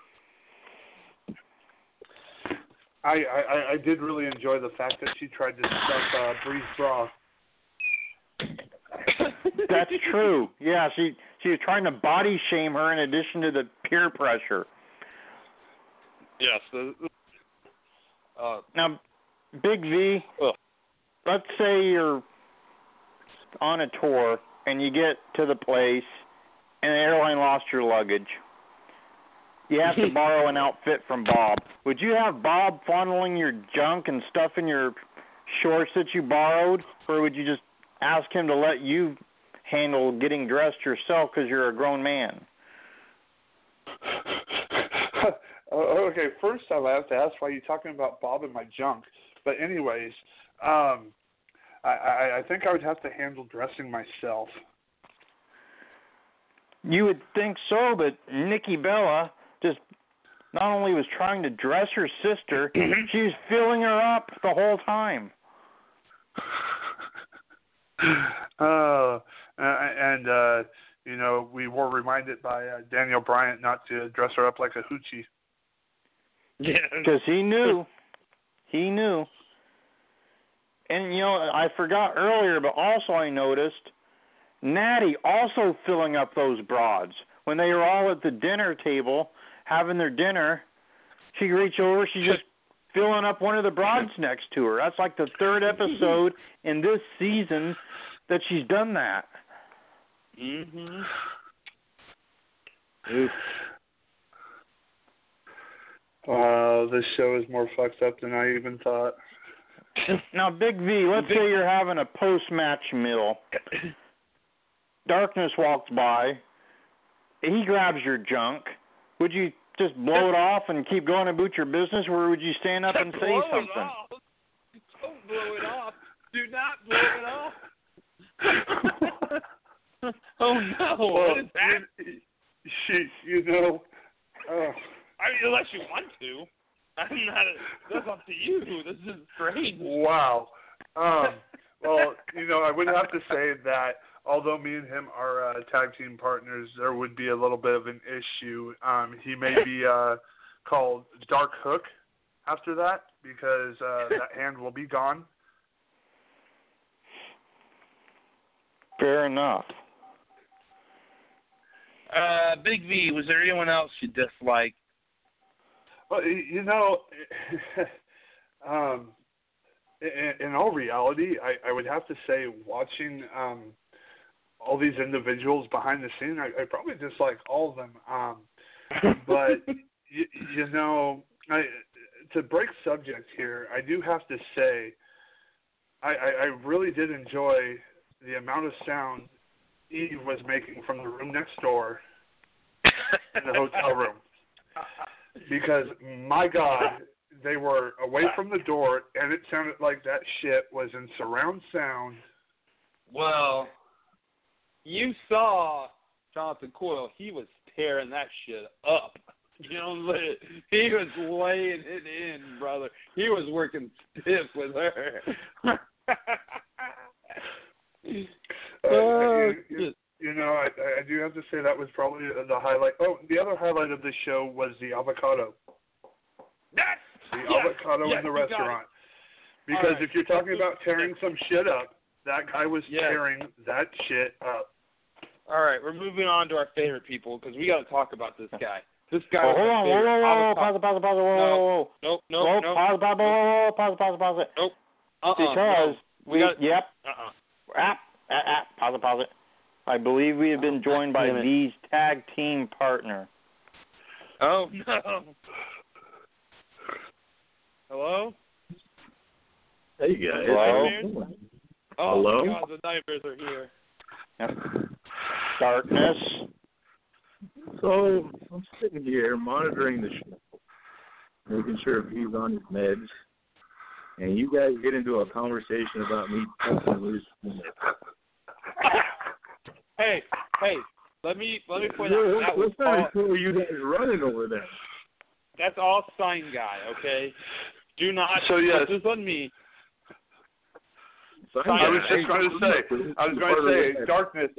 I, I, I did really enjoy the fact that she tried to stuff uh, Bree's bra. That's true. Yeah, she she was trying to body shame her in addition to the peer pressure. Yes. The, uh, Now, Big V, ugh. let's say you're on a tour and you get to the place and the airline lost your luggage. You have to borrow an outfit from Bob. Would you have Bob fondling your junk and stuff in your shorts that you borrowed, or would you just ask him to let you handle getting dressed yourself because you're a grown man? Okay, first I have to ask why you're talking about Bob and my junk. But anyways, um, I, I, I think I would have to handle dressing myself. You would think so, but Nikki Bella just not only was trying to dress her sister, she was filling her up the whole time. Uh, and, uh, you know, we were reminded by uh, Daniel Bryant not to dress her up like a hoochie. Yeah. Because he knew. He knew. And, you know, I forgot earlier, but also I noticed Natty also filling up those broads. When they were all at the dinner table having their dinner, she reached over, she's just filling up one of the broads next to her. That's like the third episode in this season that she's done that. Mm-hmm. Oof. Wow, this show is more fucked up than I even thought. Now, Big V, let's say you're having a post-match meal. Darkness walks by. He grabs your junk. Would you just blow it off and keep going about your business, or would you stand up and say blow something? It off. Don't blow it off. Do not blow it off. Oh, no. Well, what is that? She, you know... Uh, I mean, unless you want to. I'm not. A, that's up to you. This is strange. Wow. Um, well, you know, I would have to say that although me and him are uh, tag team partners, there would be a little bit of an issue. Um, he may be uh, called Dark Hook after that because uh, that hand will be gone. Fair enough. Uh, Big V, was there anyone else you disliked? Well, you know, um, in, in all reality, I, I would have to say watching um, all these individuals behind the scene, I, I probably dislike all of them. Um, but, you, you know, I, to break subject here, I do have to say I, I, I really did enjoy the amount of sound Eve was making from the room next door in the hotel room. Because, my God, they were away from the door, and it sounded like that shit was in surround sound. Well, you saw Jonathan Coyle. He was tearing that shit up. You know, he was laying it in, brother. He was working stiff with her. uh, you, you, you know, I, I do have to say that was probably the highlight. Oh, the other highlight of the show was the avocado. Yes! The yes! avocado yes, in the you restaurant. Because right. if you're talking about tearing some shit up, that guy was yes. tearing that shit up. All right, we're moving on to our favorite people because we got to talk about this guy. This guy. Oh, was hold on, whoa, whoa, whoa, pause it, pause it, pause it, whoa, no, whoa, whoa. Nope, nope, whoa, nope. Pause, pause, whoa, whoa, whoa, pause it, pause it, pause it. Nope. Uh-uh, Because no. we, got, yep. Uh-uh. Ah, ah, ah, pause it, pause it. I believe we have been joined by V's tag team partner. Oh, no. Hello? Hey, guys. Hello? Oh, Hello? God, the nightmares are here. Yep. Darkness. So, I'm sitting here monitoring the show, making sure if he's on his meds, and you guys get into a conversation about me touching loose. Hey, hey, let me let me point Yeah, out that was what kind all, of show are you guys running over there? that's all sign guy, okay? Do not So, yes. put this on me. So I was just going to say, I was going to say, Darkness.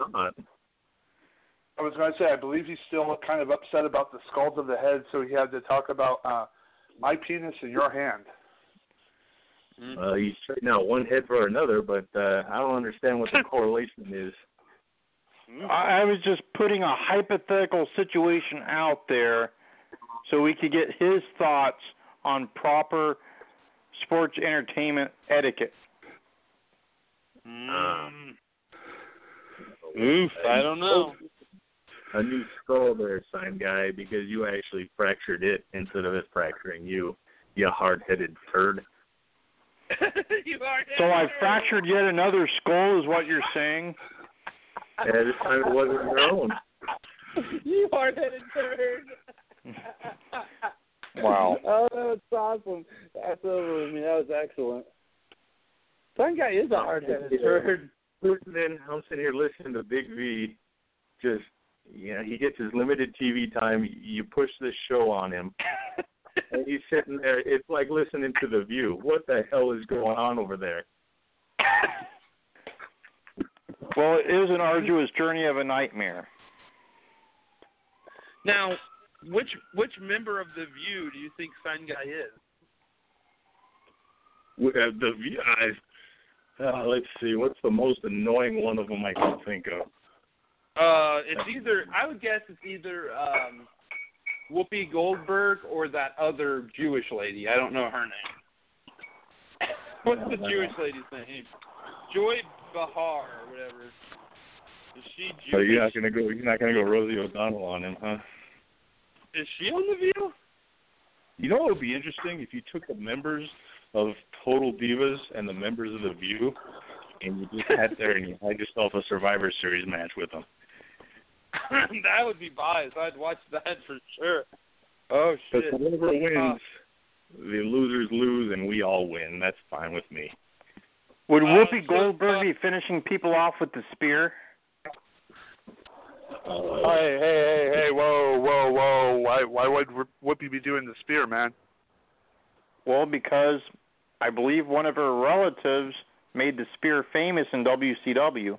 I was going to say, I believe he's still kind of upset about the skulls of the head, so he had to talk about uh, my penis in your hand. Uh, he's trading out one head for another, but uh, I don't understand what the correlation is. I, I was just putting a hypothetical situation out there so we could get his thoughts on proper sports entertainment etiquette. Mm. Oof, I don't know. a new skull there, sign guy, because you actually fractured it instead of it fracturing you. You hard-headed turd. You hard-headed So I turd. fractured yet another skull, is what you're saying? Yeah, this time it wasn't your own. You hard-headed turd. Wow. Oh, that's awesome. That's over with me. That was excellent. Some guy is a hard-headed turd. Listening, I'm sitting here listening to Big V. Just, you know, he gets his limited T V time. You push this show on him, and he's sitting there. It's like listening to The View. What the hell is going on over there? Well, it is an arduous journey of a nightmare. Now, which which member of The View do you think Sign Guy is? Uh, the View. I, uh, let's see. What's the most annoying one of them I can think of? Uh, it's either, I would guess it's either um, Whoopi Goldberg or that other Jewish lady. I don't know her name. What's the Jewish lady's name? Joy Behar or whatever. Is she Jewish? So you're not gonna go. You're not gonna go Rosie O'Donnell on him, huh? Is she on The View? You know what would be interesting if you took the members of Total Divas and the members of The View, and you just sat there and you had yourself a Survivor Series match with them. That would be biased. I'd watch that for sure. Oh, shit. Because whoever wins, Uh, the losers lose and we all win. That's fine with me. Would Uh, Whoopi so, Goldberg uh, be finishing people off with the spear? Uh, Hey, hey, hey, hey, whoa, whoa, whoa. Why why would Whoopi be doing the spear, man? Well, because I believe one of her relatives made the spear famous in W C W.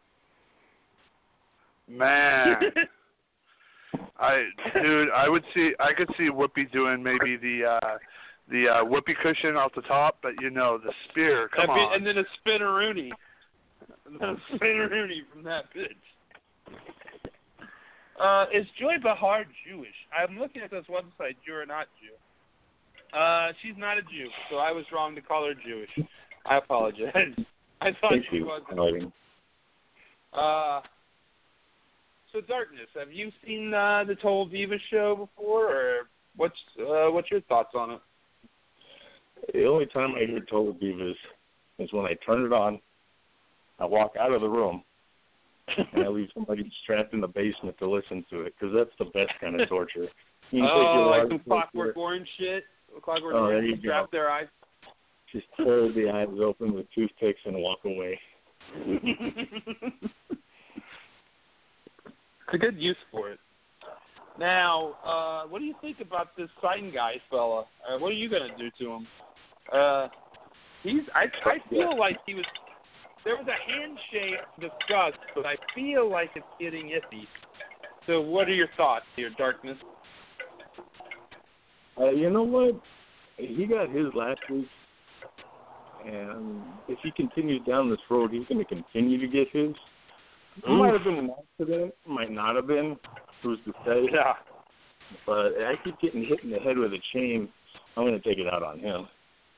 Man. I dude, I would see I could see Whoopi doing maybe the uh the uh whoopee cushion off the top, but you know, the spear, come That'd be- on. And then a spinneroonie. And then a spinneroonie from that bitch. Uh, is Joy Behar Jewish? I'm looking at this website, Jew or not Jew. Uh, she's not a Jew, so I was wrong to call her Jewish. I apologize. I thought Thank she you. was. Fighting. Uh, so Darkness, have you seen uh, the Total Diva show before, or what's uh, what's your thoughts on it? The only time I hear Total Divas is when I turn it on, I walk out of the room, and I leave somebody strapped in the basement to listen to it, because that's the best kind of torture. You can take your Oh, like large some picture, Clockwork Orange shit? Clockwork Oh, there Orange, you strap go. their eyes. just hold the eyes open with toothpicks and walk away. It's a good use for it. Now, uh, what do you think about this Sign Guy fella? Uh, what are you gonna do to him? Uh, he's. I. I feel like he was. There was a handshake discussed, but I feel like it's getting iffy. So, what are your thoughts here, Darkness? Uh, you know what? He got his last week, and if he continues down this road, he's going to continue to get his. It might have been an accident, might not have been. Who's to say? Yeah. But I keep getting hit in the head with a chain. I'm going to take it out on him.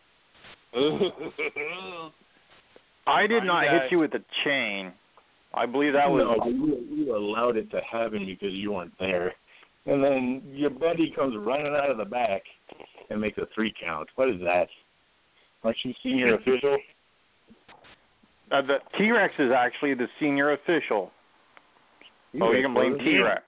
I did Fine not guy. hit you with a chain. I believe that was. No, but you, you allowed it to happen because you weren't there. And then your buddy comes running out of the back and makes a three count. What is that? Aren't you senior official? Uh, the T-Rex is actually the senior official. Oh, you can blame T-Rex.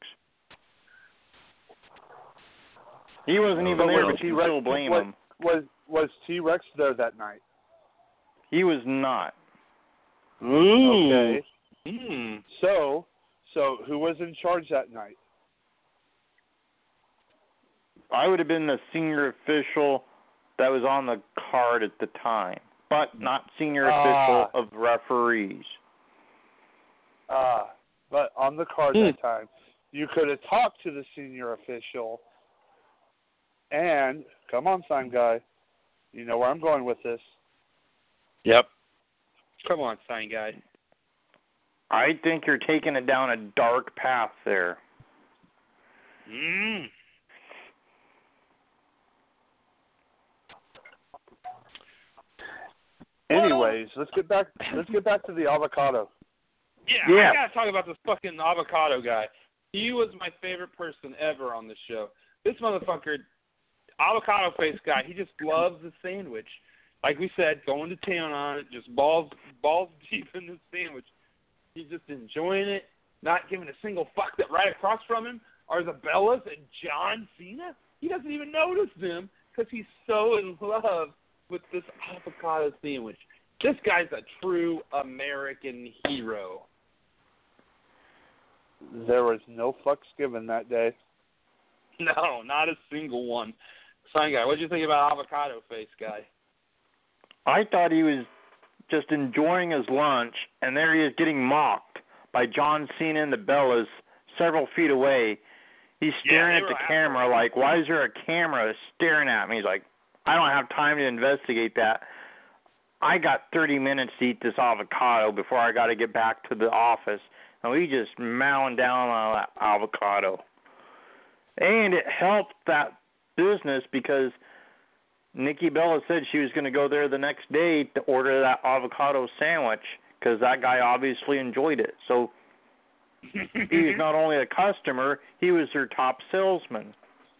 He wasn't even there, but you will blame was, him. Was was T-Rex there that night? He was not. Okay. Hmm. So, so who was in charge that night? I would have been the senior official that was on the card at the time, but not senior Ah. official of referees. Ah, but on the card Hmm. that time, you could have talked to the senior official. And come on, sign guy, you know where I'm going with this. Yep. Come on, Sign Guy. I think you're taking it down a dark path there. Mm. Anyways, let's get back. Let's get back to the avocado. Yeah, Yeah. I gotta talk about this fucking avocado guy. he was my favorite person ever on the show. This motherfucker, avocado face guy, he just loves the sandwich. Like we said, going to town on it, just balls balls deep in the sandwich. He's just enjoying it, not giving a single fuck that right across from him are the Bellas and John Cena. He doesn't even notice them because he's so in love with this avocado sandwich. This guy's a true American hero. There was no fucks given that day. No, not a single one. Sign guy, what did you think about avocado face guy? I thought he was just enjoying his lunch, and there he is getting mocked by John Cena and the Bellas several feet away. He's staring yeah, at the camera like, why is there a camera staring at me? He's like, I don't have time to investigate that. I got thirty minutes to eat this avocado before I got to get back to the office. And we just mowing down on that avocado. And it helped that business because Nikki Bella said she was going to go there the next day to order that avocado sandwich because that guy obviously enjoyed it. So he was not only a customer, he was their top salesman.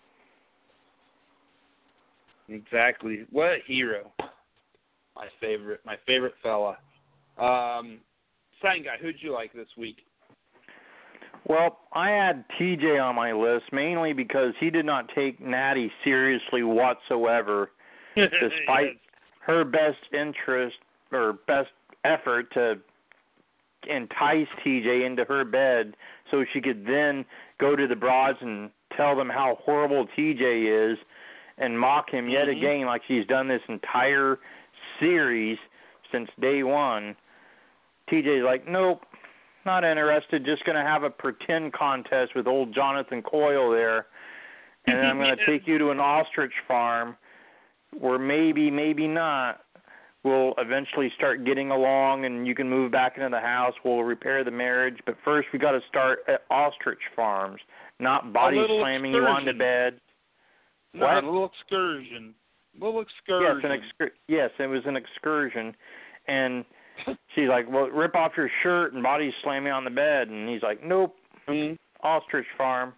Exactly. What a hero. My favorite, my favorite fella. Um, Sign guy, who'd you like this week? Well, I had T J on my list mainly because he did not take Natty seriously whatsoever, despite yes. her best interest or best effort to entice T J into her bed so she could then go to the broads and tell them how horrible T J is and mock him yet mm-hmm. again like she's done this entire series since day one. T J's like, nope, not interested, just going to have a pretend contest with old Jonathan Coyle there, and then I'm going to take you to an ostrich farm where maybe, maybe not, we'll eventually start getting along and you can move back into the house, we'll repair the marriage, but first we got to start at ostrich farms, not body slamming excursion. You onto bed. No, what? A little excursion. A little excursion. Yes, an excur- yes, it was an excursion, and she's like, well, rip off your shirt and body slam me on the bed. And he's like, nope, mm-hmm. ostrich farm.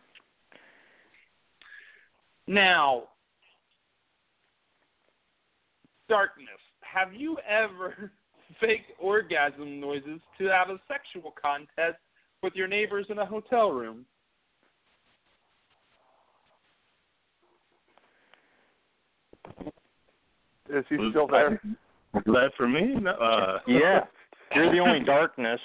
Now, darkness. Have you ever faked orgasm noises to have a sexual contest with your neighbors in a hotel room? Is he still there? Is that for me? No, uh, yeah. You're the only darkness.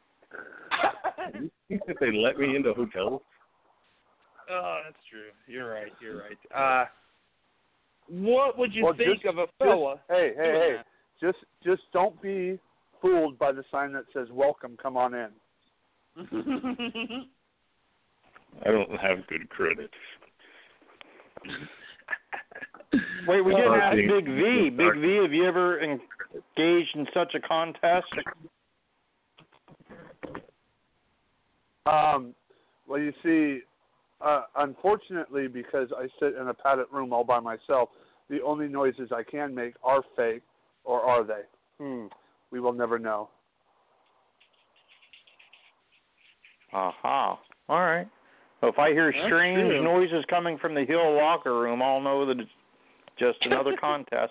If they let me into hotels? Oh, that's true. You're right. You're right. Uh, what would you well, think just, of a fella? Just, hey, hey, hey. Just, just don't be fooled by the sign that says, welcome, come on in. I don't have good credit. Wait, we didn't ask Big V. Big V, have you ever engaged in such a contest? Um, well, you see, uh, unfortunately, because I sit in a padded room all by myself, the only noises I can make are fake, or are they? Hmm. We will never know. Aha. All right. Well, if I hear That's strange true. noises coming from the Hill locker room, I'll know that it's just another contest.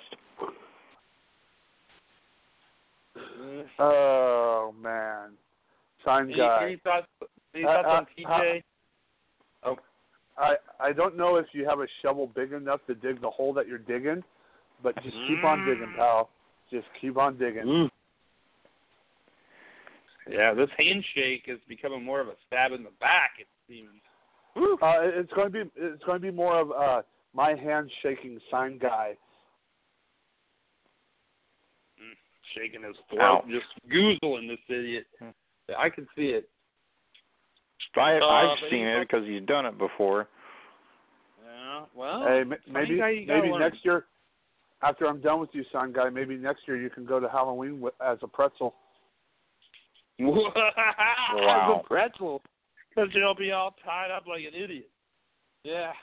Oh, man. Sign Any, guy. any thoughts, any thoughts uh, on T J? Uh, oh. I, I don't know if you have a shovel big enough to dig the hole that you're digging, but just mm. keep on digging, pal. Just keep on digging. Mm. Yeah, this handshake is becoming more of a stab in the back, it seems. Uh, it's going to be it's going to be more of uh, my hand shaking sign guy. Mm, shaking his throat, Ow. Just goozling this idiot. I can see it. I, uh, I've seen it because he's done it before. Yeah, well, hey, maybe maybe learn. next year, after I'm done with you, sign guy, maybe next year you can go to Halloween with, as a pretzel. Wow. As a pretzel. Because you'll be all tied up like an idiot. Yeah.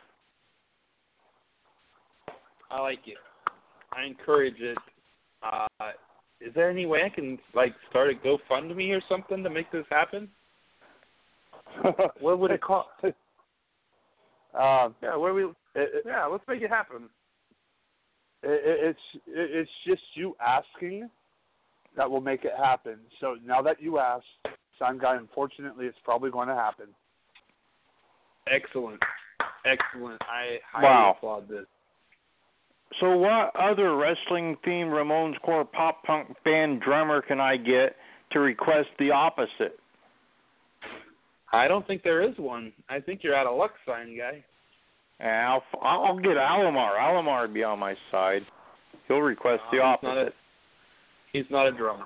I like it. I encourage it. Uh, is there any way I can, like, start a GoFundMe or something to make this happen? what would it cost? um, Yeah, where we? it, it, Yeah, let's make it happen. It, it, it's it, it's just you asking that will make it happen. So now that you asked, Sign Guy, unfortunately, it's probably going to happen. Excellent, excellent. I highly Wow. applaud this. So what other wrestling-themed Ramones Core pop-punk band drummer can I get to request the opposite? I don't think there is one. I think you're out of luck, Sign Guy. And I'll, I'll get Alomar. Alomar would be on my side. He'll request the Uh, he's not a- opposite. He's not a drummer.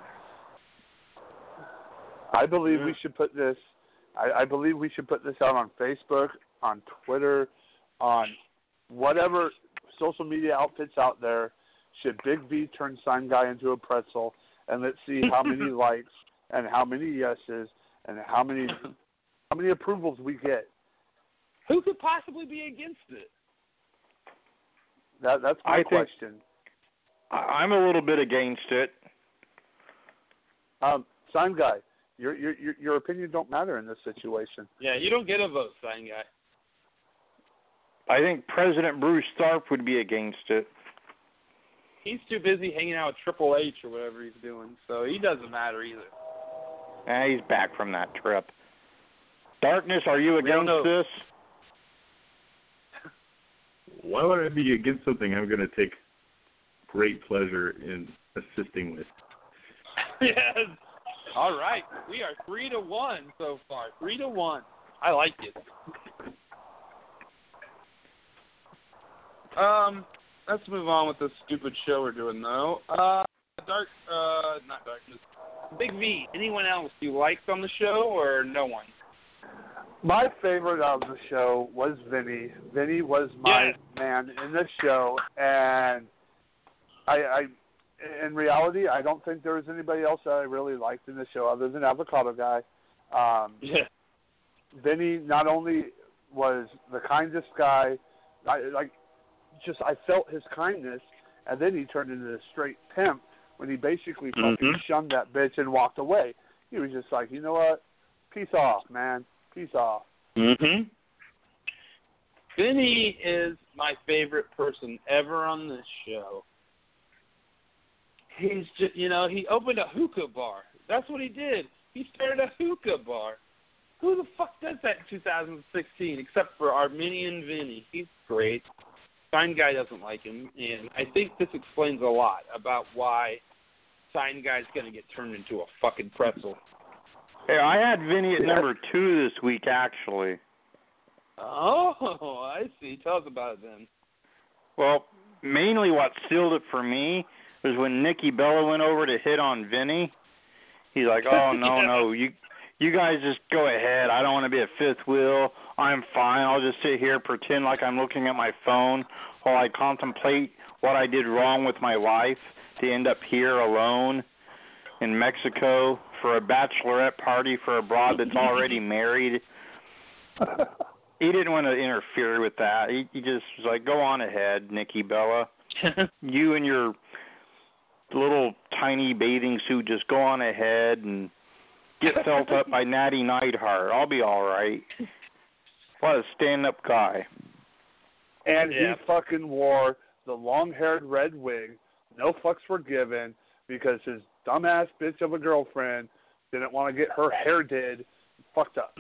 I believe Yeah. we should put this. I, I believe we should put this out on Facebook, on Twitter, on whatever social media outfits out there. Should Big V turn Sign Guy into a pretzel, and let's see how many likes and how many yeses and how many how many approvals we get. Who could possibly be against it? That that's my I think- question. I, I'm a little bit against it. Um, Sign Guy, your your your your opinion don't matter in this situation. Yeah, you don't get a vote, Sign Guy. I think President Bruce Tharp would be against it. He's too busy hanging out with Triple H or whatever he's doing, so he doesn't matter either. Eh, he's back from that trip. Darkness, are you We don't against know. this? Why would I be against something I'm going to take great pleasure in assisting with? Yes. All right. We are three to one so far. Three to one. I like it. Um, let's move on with this stupid show we're doing though. Uh, dark. Uh, not darkness. Big V. Anyone else you liked on the show or no one? My favorite of the show was Vinny. Vinny was my Yes. man in the show, and I, I, in reality, I don't think there was anybody else that I really liked in the show other than Avocado Guy. Um, Yeah. Vinny not only was the kindest guy, I, like, just I felt his kindness, and then he turned into a straight pimp when he basically fucking Mhm. shunned that bitch and walked away. He was just like, you know what? Peace off, man. Peace off. Mm-hmm. Vinny is my favorite person ever on this show. He's just, you know, he opened a hookah bar. That's what he did. He started a hookah bar. Who the fuck does that in two thousand sixteen except for Armenian Vinny? He's great. Sign Guy doesn't like him, and I think this explains a lot about why Sign Guy's going to get turned into a fucking pretzel. Hey, I had Vinny at number two this week, actually. Oh, I see. Tell us about it then. Well, mainly what sealed it for me was when Nikki Bella went over to hit on Vinny. He's like, oh, no, Yeah. no, you you guys just go ahead. I don't want to be a fifth wheel. I'm fine. I'll just sit here, pretend like I'm looking at my phone while I contemplate what I did wrong with my life to end up here alone in Mexico for a bachelorette party for a broad that's already married. He didn't want to interfere with that. He, he just was like, go on ahead, Nikki Bella. You and your little tiny bathing suit, just go on ahead and get felt up by Natty Neidhart. I'll be all right. What a stand-up guy. And Yeah. he fucking wore the long-haired red wig. No fucks were given because his dumbass bitch of a girlfriend didn't want to get her hair did. Fucked up.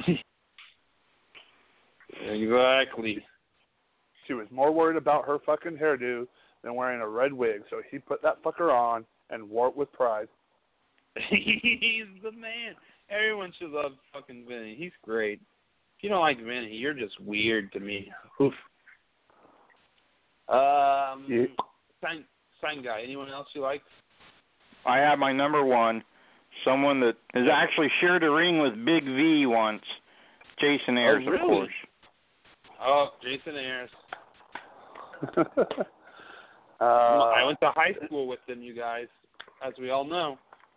Exactly. She was more worried about her fucking hairdo than wearing a red wig. So he put that fucker on and wore it with pride. He's the man. Everyone should love fucking Vinny. He's great. If you don't like Vinny, you're just weird to me. Oof. Um, Yeah. sign, sign guy. Anyone else you like? I have my number one, someone that has actually shared a ring with Big V once, Jason Ayers, Oh, really? of course. Oh, Jason Ayers. uh, I went to high school with him, you guys, as we all know.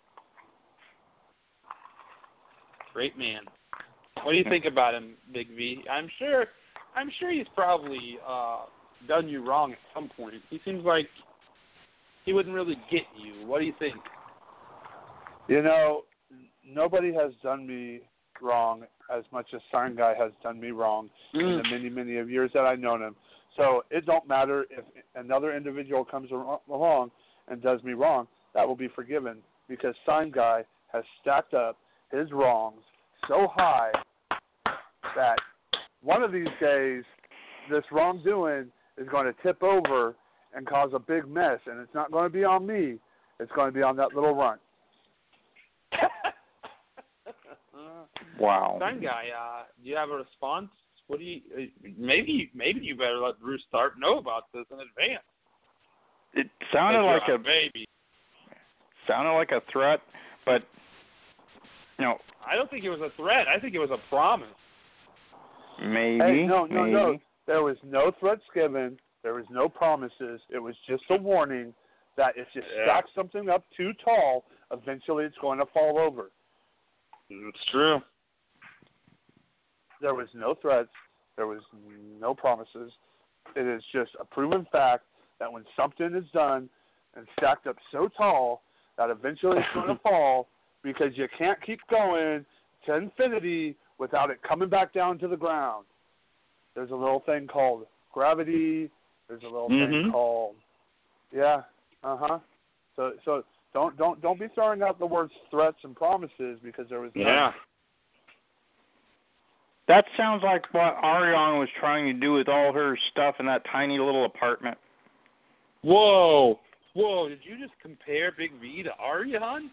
Great man. What do you think about him, Big V? I'm sure, I'm sure he's probably uh, done you wrong at some point. He seems like he wouldn't really get you. What do you think? You know, nobody has done me wrong as much as Sign Guy has done me wrong Mm. in the many, many of years that I've known him. So it don't matter if another individual comes along and does me wrong, that will be forgiven because Sign Guy has stacked up his wrongs so high that one of these days this wrongdoing is going to tip over and cause a big mess, and it's not going to be on me. It's going to be on that little runt. Wow. Sign Guy, uh, do you have a response? What do you? Uh, maybe, maybe you better let Bruce Tharp know about this in advance. It sounded like a baby. sounded like a threat, but you know, I don't think it was a threat. I think it was a promise. maybe. Hey, no, no, maybe. no. There was no threats given. There was no promises. It was just a warning that if you Yeah. stack something up too tall, eventually it's going to fall over. It's true. There was no threats. There was no promises. It is just a proven fact that when something is done and stacked up so tall that eventually it's going to fall because you can't keep going to infinity without it coming back down to the ground. There's a little thing called gravity. There's a little Mhm. thing called yeah, uh huh. So so don't don't don't be throwing out the words threats and promises because there was none. Yeah. That sounds like what Ariane was trying to do with all her stuff in that tiny little apartment. Whoa. Whoa, did you just compare Big V to Ariane?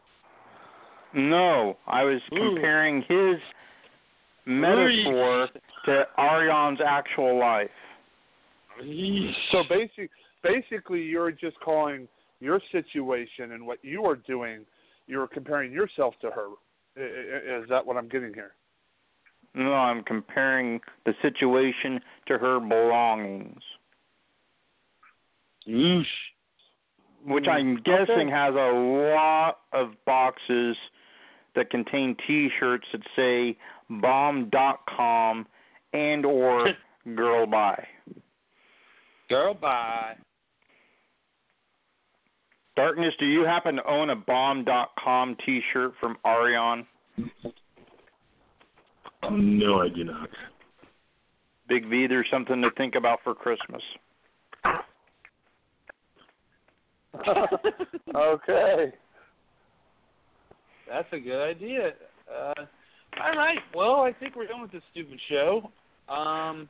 No, I was Ooh. comparing his metaphor to Ariane's actual life. So basic, basically, you're just calling your situation and what you are doing, you're comparing yourself to her. I- I- Is that what I'm getting here? No, I'm comparing the situation to her belongings, Oosh. which I'm guessing Okay. has a lot of boxes that contain T-shirts that say bomb dot com and or girl bye. Girl, bye. Darkness, do you happen to own a bomb dot com T-shirt from Ariane? Oh, no, I do not. Big V, there's something to think about for Christmas. Okay. That's a good idea. Uh, all right. Well, I think we're done with this stupid show. Um,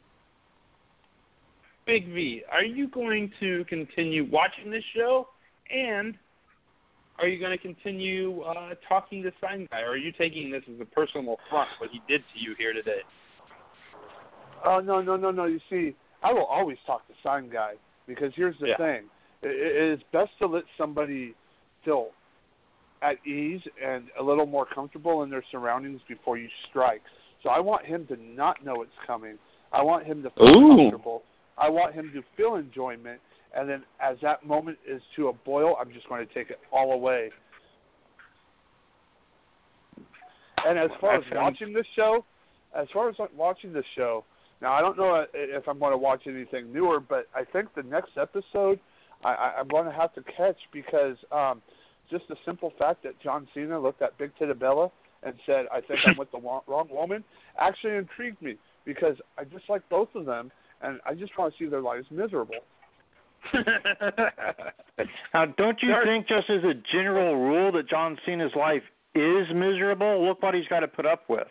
Big V, are you going to continue watching this show? And are you going to continue uh, talking to Sign Guy? Or are you taking this as a personal affront, what he did to you here today? Oh, no, no, no, no. You see, I will always talk to Sign Guy because here's the Yeah. thing. It, it is best to let somebody feel at ease and a little more comfortable in their surroundings before you strike. So I want him to not know it's coming. I want him to feel Ooh. comfortable. I want him to feel enjoyment. And then as that moment is to a boil, I'm just going to take it all away. And as far as That sounds- watching this show, as far as like, watching this show, now I don't know if I'm going to watch anything newer, but I think the next episode I, I, I'm going to have to catch because um, just the simple fact that John Cena looked at Big Tita Bella and said, I think I'm with the wrong, wrong woman, actually intrigued me because I just like both of them, and I just want to see their lives miserable. Now, don't you Dark- think just as a general rule that John Cena's life is miserable? Look what he's got to put up with.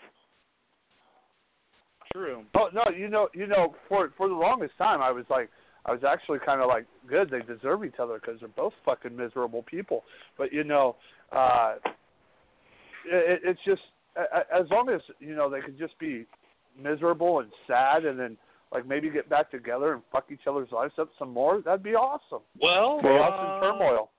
True. Oh no, you know, you know, for for the longest time, I was like, I was actually kind of like, good, they deserve each other because they're both fucking miserable people. But you know, uh, it, it's just a- as long as you know they could just be miserable and sad, and then like maybe get back together and fuck each other's lives up some more. That'd be awesome. Well, Chaos uh, and turmoil.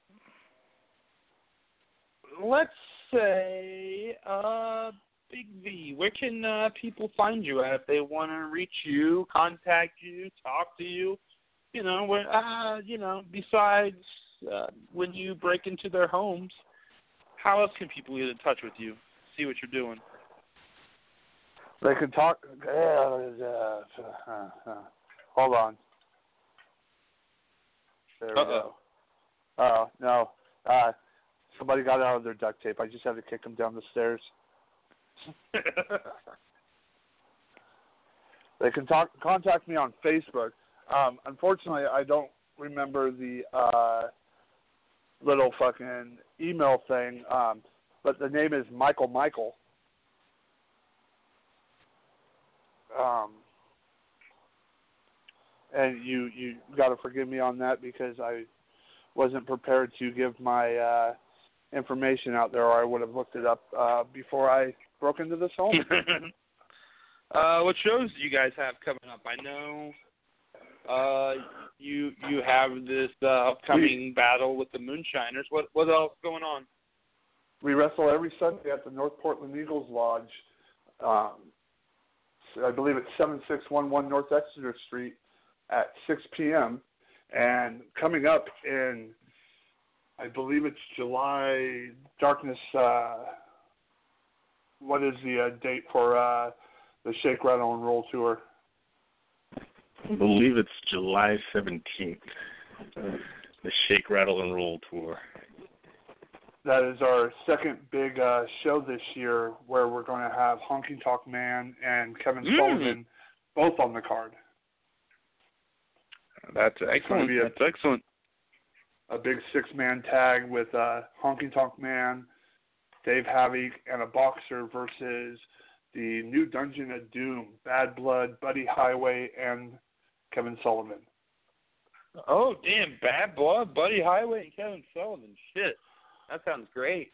let's say, uh, Big V, where can uh, people find you at if they want to reach you, contact you, talk to you? You know, where, uh, you know, besides uh, when you break into their homes, how else can people get in touch with you, see what you're doing? They can talk. Uh, uh, uh, uh, hold on. There we Uh-oh. go. Uh, no. Uh, somebody got out of their duct tape. I just had to kick them down the stairs. They can talk, contact me on Facebook. Um, unfortunately, I don't remember the uh, little fucking email thing, um, but the name is Michael Michael. Um, and you you got to forgive me on that because I wasn't prepared to give my uh, information out there, or I would have looked it up uh, before I broke into this home. uh, what shows do you guys have coming up? I know uh, you you have this uh, upcoming we, battle with the Moonshiners. What what else going on? We wrestle every Sunday at the North Portland Eagles Lodge. Um, I believe it's seven six one one North Exeter Street at six p.m. And coming up in, I believe it's July, Darkness, uh, what is the uh, date for uh, the Shake, Rattle, and Roll Tour? I believe it's July seventeenth, the Shake, Rattle, and Roll Tour. That is our second big uh, show this year, where we're going to have Honky Tonk Man and Kevin mm. Sullivan both on the card. That's excellent. A, That's excellent. A big six-man tag with uh, Honky Tonk Man, Dave Havoc, and a boxer versus the new Dungeon of Doom, Bad Blood, Buddy Highway, and Kevin Sullivan. Oh, damn. Bad Blood, Buddy Highway, and Kevin Sullivan. Shit. That sounds great.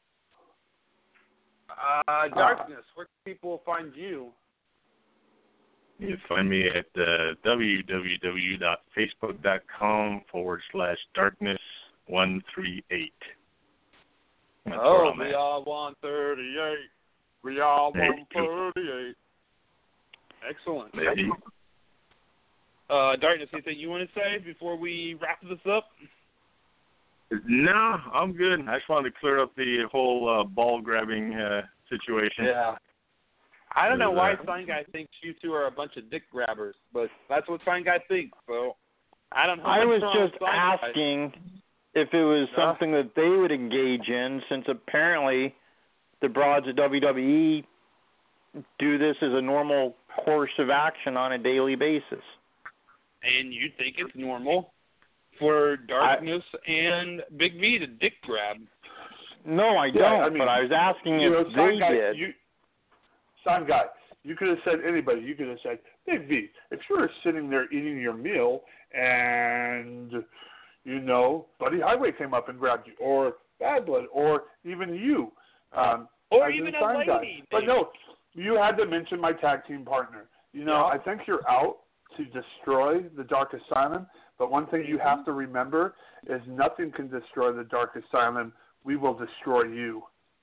Uh, Darkness, uh, where can people find you? You can find me at uh, www.facebook.com forward slash darkness one three eight. That's oh, we at. all want thirty-eight. We all want thirty-eight. Excellent. Maybe. Uh, Darkness, anything you want to say before we wrap this up? No, I'm good. I just wanted to clear up the whole uh, ball grabbing uh, situation. Yeah. I don't know why Sign Guy thinks you two are a bunch of dick grabbers, but that's what Sign Guy thinks. So I don't know. I was just asking if it was something that they would engage in, since apparently the broads of W W E do this as a normal course of action on a daily basis. And you think it's normal for Darkness I, and Big V to dick grab? No, I don't. Yeah, I mean, but I was asking if know, they guy, did. You, Sign Guy, you could have said anybody. You could have said, Big V, if you were sitting there eating your meal and, you know, Buddy Highway came up and grabbed you, or Bad Blood, or even you. Um, or even a lady. Guy. But no, you had to mention my tag team partner. You know, yeah. I think you're out to destroy the Dark Asylum, but one thing you have to remember is nothing can destroy the Dark Asylum. We will destroy you.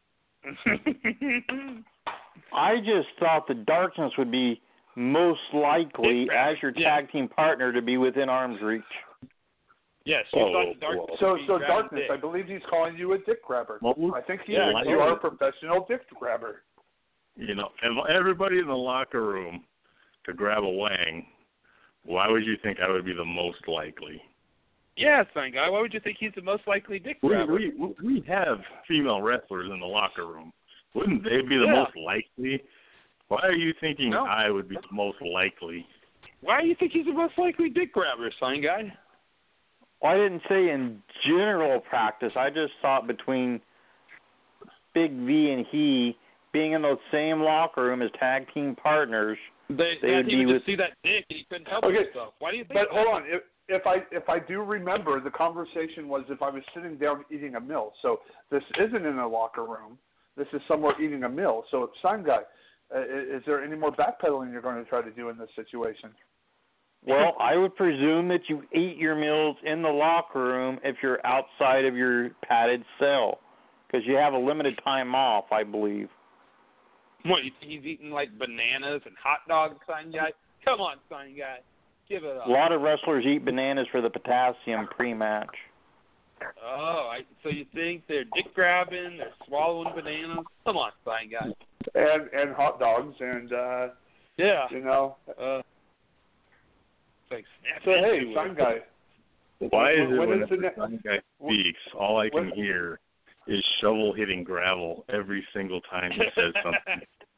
I just thought the Darkness would be most likely, as your tag yeah. team partner, to be within arm's reach. Yes, you oh, thought the Darkness So, would be so Darkness, dick. I believe he's calling you a dick grabber. Well, I think he yeah, thinks you are a professional dick grabber. You know, and everybody in the locker room to grab a wang, why would you think I would be the most likely? Yeah, Sign Guy, why would you think he's the most likely dick grabber? We, we, we have female wrestlers in the locker room. Wouldn't they be the yeah. most likely? Why are you thinking no. I would be the most likely? Why do you think he's the most likely dick grabber, Sign Guy? Well, I didn't say in general practice. I just thought between Big V and he being in the same locker room as tag team partners, they, they would he be would with... just see that dick and he couldn't help okay. himself. Why do you think But that? hold on. If, if I if I do remember, the conversation was if I was sitting down eating a meal. So this isn't in a locker room. This is somewhere eating a meal. So, Sign Guy, uh, is there any more backpedaling you're going to try to do in this situation? Well, I would presume that you eat your meals in the locker room if you're outside of your padded cell, because you have a limited time off, I believe. What, you think he's eating like bananas and hot dogs, Sign Guy? Come on, Sign Guy. Give it up. A lot of wrestlers eat bananas for the potassium pre-match. Oh, I, so you think they're dick grabbing, they're swallowing bananas? Come on, Sign Guy. And and hot dogs and uh, yeah, you know. Uh, like so hey, Sign Guy. Why is it when when is the the ne- Sign Guy speaks, all I can when, hear is shovel hitting gravel every single time he says something?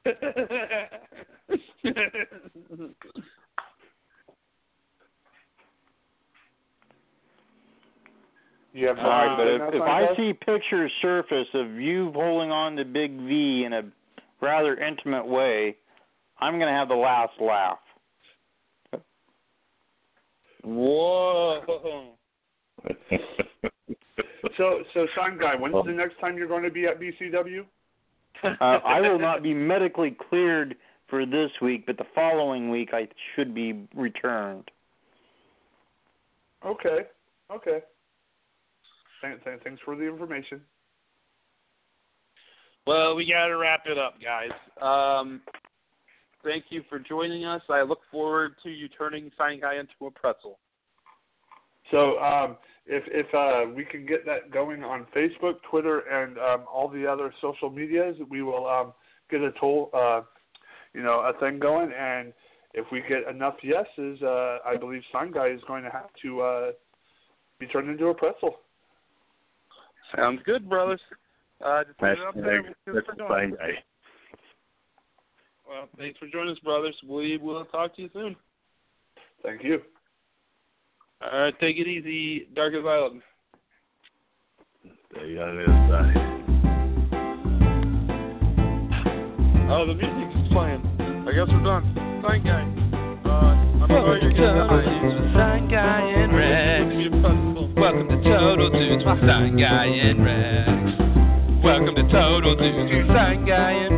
You have no All right, idea but now, if, if Sign I Guy? see pictures surface of you holding on to Big V in a rather intimate way, I'm going to have the last laugh. Whoa. So, so Sign Guy, when's the next time you're going to be at B C W? Uh, I will not be medically cleared for this week, but the following week I should be returned. Okay, okay. Th- th- thanks for the information. Well, we got to wrap it up, guys. Um, thank you for joining us. I look forward to you turning Sign Guy into a pretzel. So, um, if if uh, we can get that going on Facebook, Twitter, and um, all the other social medias, we will um, get a toll, uh, you know, a thing going. And if we get enough yeses, uh, I believe Sign Guy is going to have to uh, be turned into a pretzel. Sounds good, brothers. Uh, just put it up there. That's a Sign Guy. Well, thanks for joining us, brothers. We will talk to you soon. Thank you. All right, take it easy, Dark Asylum. Stay on the other side. Oh, the music's just playing. I guess we're done. Sign Guy. Uh, I'm sorry you're getting behind. Sign Guy and Rex. Welcome to Total Dudes with Sign Guy and Rex. Welcome to Total Dudes with Sign Guy and